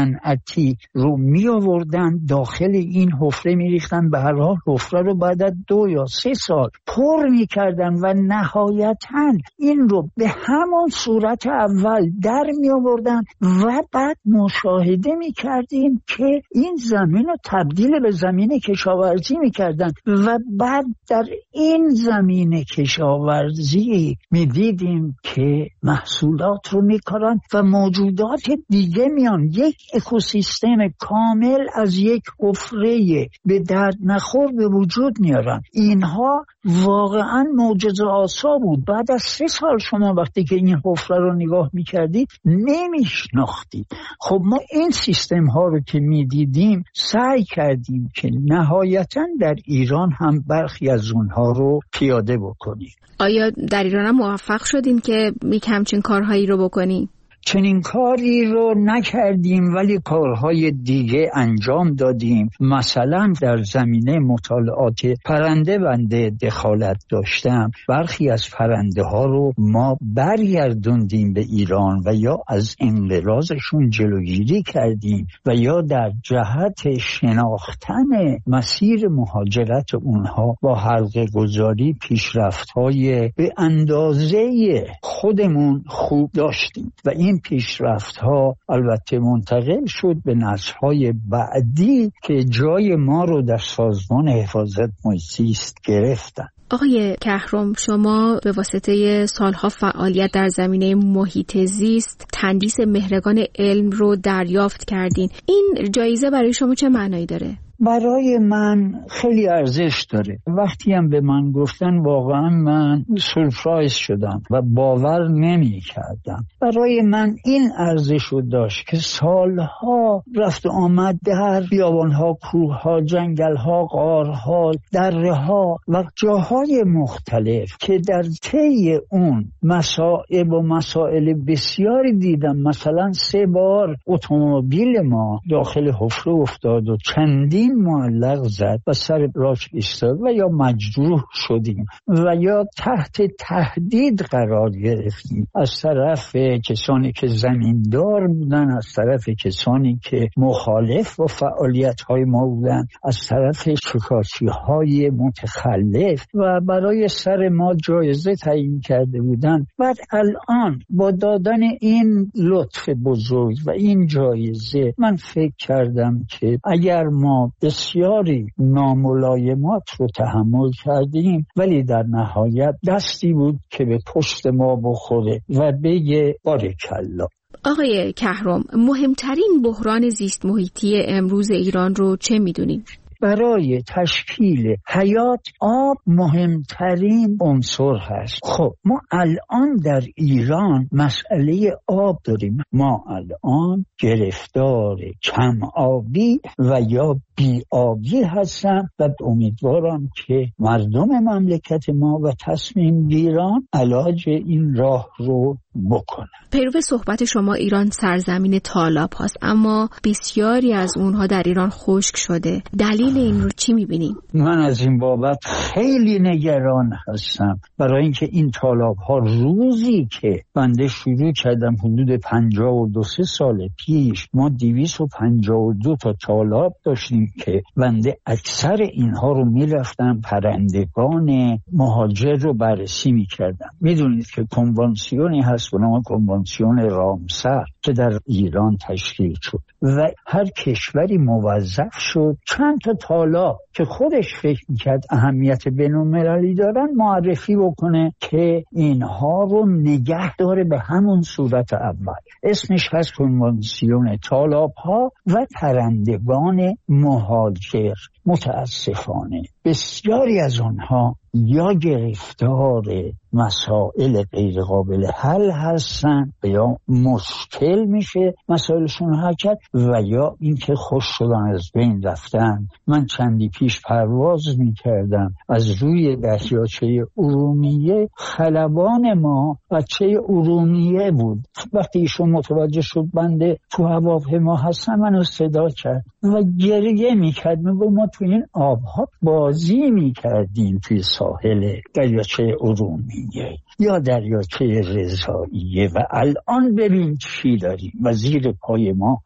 صنعتی رو می آوردن داخل این حفره می ریختن. به هر حال حفره رو بعد از دو یا سه سال پر می کردن و نهایتاً این رو به همون صورت اول در می آوردن و بعد مشاهده می کردیم که این زمین رو تبدیل به زمین کشاورزی می کردن و بعد در این زمین کشاورزی می دیدیم که محصولات رو می کارن و موجودات دیگه میان، یک اکوسیستم کامل از یک حفره به درد نخور به وجود میارن. اینها واقعا معجزه آسا بود. بعد از سه سال شما وقتی که این حفره رو نگاه می کردید نمیشناختید. خب ما این سیستم ها رو که می دیدیم سعی کردیم که نهایتا در ایران هم برخی از اونها رو پیاده بکنیم. آیا در ایران هم موفق شدین که یک همچین کارهایی رو بکنیم؟ چنین کاری رو نکردیم ولی کارهای دیگه انجام دادیم. مثلا در زمینه مطالعات پرنده بنده دخالت داشتم. برخی از پرنده ها رو ما برگردوندیم به ایران و یا از انقراضشون جلوگیری کردیم و یا در جهت شناختن مسیر مهاجرت اونها با حلقه گذاری پیشرفت‌های به اندازه خودمون خوب داشتیم و این پیشرفت ها البته منتقل شد به نسل های بعدی که جای ما رو در سازمان حفاظت محیط زیست گرفتن. آقای کهرم، شما به واسطه سالها فعالیت در زمینه محیط زیست تندیس مهرگان علم رو دریافت کردین. این جایزه برای شما چه معنایی داره؟ برای من خیلی ارزش داره. وقتی هم به من گفتن واقعا من سورپرایز شدم و باور نمی کردم. برای من این ارزش رو داشت که سالها رفت آمد در بیابانها، کوهها، جنگلها، غارها، درهها و جاهای مختلف که در طی اون مصائب و مسائل بسیاری دیدم. مثلا سه بار اتومبیل ما داخل حفره افتاد و چندین معلق زد و سر راش ایستاد و یا مجروح شدیم و یا تحت تهدید قرار گرفتیم از طرف کسانی که زمیندار بودن، از طرف کسانی که مخالف با فعالیت‌های ما بودن، از طرف شکارچی‌های متخلف و برای سر ما جایزه تعیین کرده بودن. بعد الان با دادن این لطف بزرگ و این جایزه من فکر کردم که اگر ما بسیاری ناملایمات رو تحمل کردیم ولی در نهایت دستی بود که به پشت ما بخوره و بگه بارکالله. آقای کهرم، مهمترین بحران زیست محیطی امروز ایران رو چه میدونیم؟ برای تشکیل حیات آب مهمترین عنصر هست. خب ما الان در ایران مسئله آب داریم. ما الان گرفتار کم آبی و یا بی‌آبی هستم و امیدوارم که مردم مملکت ما و تصمیم گیران علاج این راه رو بکنن. پیرو صحبت شما ایران سرزمین تالاب هاست، اما بسیاری از اونها در ایران خشک شده. دلیل این رو چی میبینیم؟ من از این بابت خیلی نگران هستم، برای اینکه این تالاب ها روزی که بنده شروع کردم حدود پنجاه و دو سه سال پیش ما دویست و پنجاه و دو تا تالاب داشتیم که بنده اکثر اینها رو میرفتم پرندگان مهاجر رو بررسی میکردم. میدونید که کنوانسیونی هست به نام کنوانسیون رامسر که در ایران تشکیل شد و هر کشوری موظف شد چند تا تالاب که خودش فکر میکرد اهمیت بین‌المللی دارن معرفی بکنه که اینها رو نگه داره به همون صورت اول. اسمش هست کنوانسیون تالاب ها و پرندگان مهاجر. متاسفانه بسیاری از آنها یا گرفتار مسائل غیر قابل حل هستن و یا مشکل میشه مسائلشون حل کرد و یا اینکه خوش شدن از بین رفتن. من چندی پیش پرواز میکردم از روی دریاچه ارومیه، خلبان ما بچه ارومیه بود. وقتی ایشون متوجه شد بنده تو هواپیما هستم منو صدا کرد و گریه میکرد، میگو ما تو این آبها بازی میکردیم توی ساحل دریاچه ارومیه یا دریاچه رضاییه و الان ببین چی داریم و زیر پای ما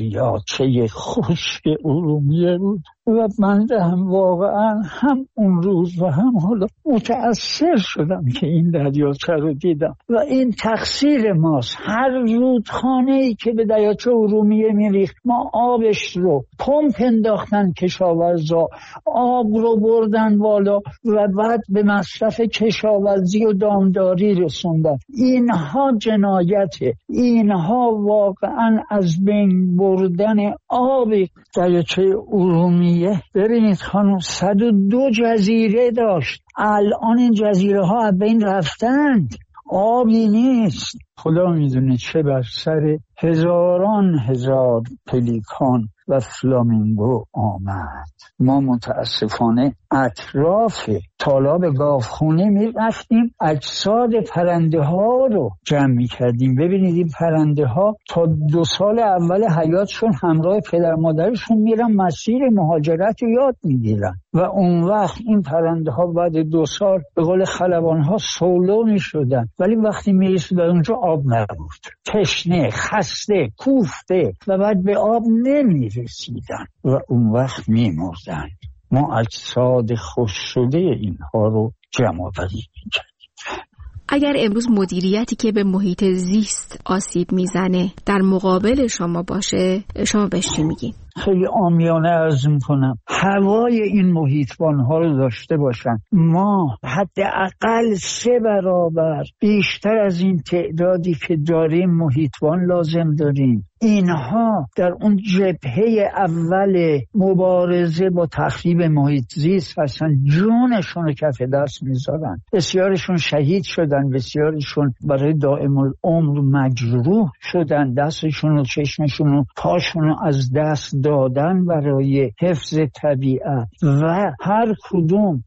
دریاچه خشک ارومیه بود و من هم واقعا هم اون روز و هم حالا متأثر شدم که این دریاچه رو دیدم و این تقصیر ماست. هر رودخانه‌ای که به دریاچه ارومیه میریخت ما آبش رو پمپ انداختن، کشاورزا آب رو بردن بالا و بعد به مصرف کشاورزی و دامداری رسوندن. اینها جنایته، اینها واقعا از بین بردن آب دریاچه ارومیه. ببینید خانم صد و دو جزیره داشت، الان این جزیره ها از بین رفتند، آبی نیست. خدا میدونه چه بر سر هزاران هزار پلیکان و فلامینگو آمد. ما متاسفانه اطراف تالاب گاوخونه می رفتیم اجساد پرنده ها رو جمع می کردیم. ببینید این پرنده ها تا دو سال اول حیاتشون همراه پدر مادرشون میرن مسیر مهاجرت رو یاد می گیرن و اون وقت این پرنده ها بعد دو سال به قول خلبان ها سولو می شدن، ولی وقتی می رسید اونجا آب نبود، تشنه، خسته، کوفته و بعد به آب نمی رسیدن و اون وقت می مردن. ما اجساد خوش شده اینها رو جمع آوری می کردیم. اگر امروز مدیریتی که به محیط زیست آسیب میزنه در مقابل شما باشه، شما بهش چی میگین؟ خیلی عامیانه عرض میکنم هوای این محیطبان ها رو داشته باشن. ما حداقل سه برابر بیشتر از این تعدادی که داریم محیطبان لازم داریم. اینها در اون جبهه اول مبارزه با تخریب محیط زیست هستن، جونشون رو کف دست میذارن. بسیارشون شهید شدن، بسیارشون برای دائم العمر مجروح شدن، دستشون و چشمشون و پاشون رو از دست دادن برای حفظ طبیعت و هر کدوم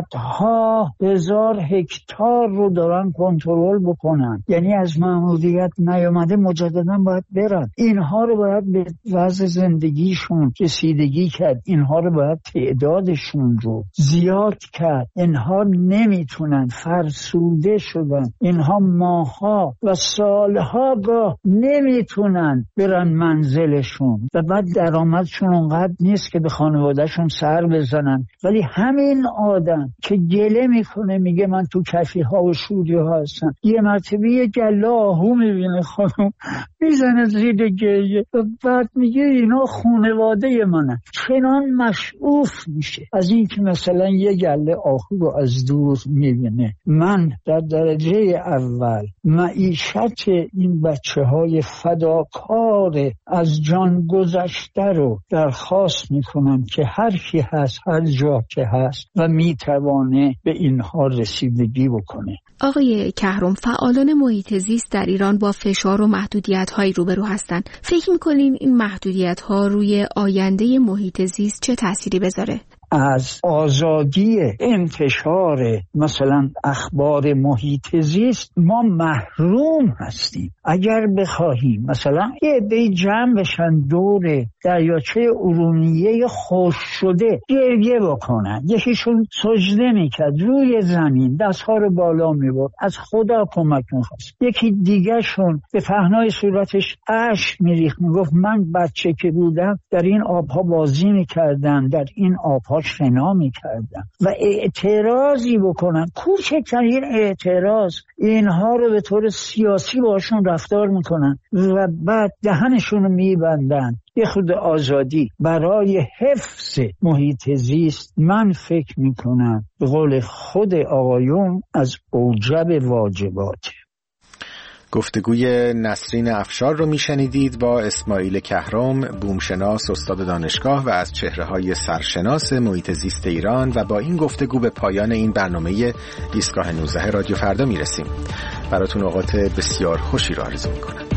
صدها هزار هکتار رو دارن کنترل بکنن. یعنی از مأموریت نیامده مجددا باید برن. اینها رو باید به وضع زندگیشون رسیدگی کرد، اینها رو باید تعدادشون رو زیاد کرد. اینها نمیتونن، فرسوده شدن، اینها ماها و سالها گاه نمیتونن برن منزلشون و بعد درآمدشون اونقدر نیست که به خانوادهشون سر بزنن. ولی همین آدم که گله میکنه میگه من تو کفی ها و شوری ها هستم، یه مرتبه یه گله آهو میبینه خانم میزنه زیر گریه و بعد میگه اینا خانواده منه، چنان مشعوف میشه از این که مثلا یه گله آهو رو از دور میبینه. من در درجه اول معیشت این بچه های فداکار از جان گذشته رو درخواست میکنم که هر کی هست، هر جا که هست و میتوانه به اینها رسیدگی بکنه. آقای کهرم، فعالان محیط زیست در ایران با فشار و محدودیت‌هایی روبرو هستند. فکر می‌کنین این محدودیت‌ها روی آینده محیط زیست چه تأثیری بذاره؟ از آزادی انتشار مثلا اخبار محیط زیست ما محروم هستیم. اگر بخواهیم مثلا یه عده جمع بشن دور دریاچه ارومیه خشک شده گریه بکنن، یکیشون سجده میکرد روی زمین دستها رو بالا میبرد از خدا کمک میخواست، یکی دیگه شون به پهنای صورتش اشک میریخت میگفت من بچه که بودم در این آبها بازی میکردم، در این آبها شنا میکردم و اعتراضی بکنن، کوچکترین اعتراض اینها رو به طور سیاسی باشون رفتار میکنن و بعد دهنشون رو میبندن. یه خود آزادی برای حفظ محیط زیست من فکر میکنم به قول خود آقایون از اوجب واجبات. گفتگوی نسرین افشار رو میشنیدید با اسماعیل کهرم، بومشناس استاد دانشگاه و از چهره‌های سرشناس محیط زیست ایران، و با این گفتگو به پایان این برنامه ایستگاه نوزده رادیو فردا میرسیم. براتون اوقات بسیار خوشی رو آرزو میکنم.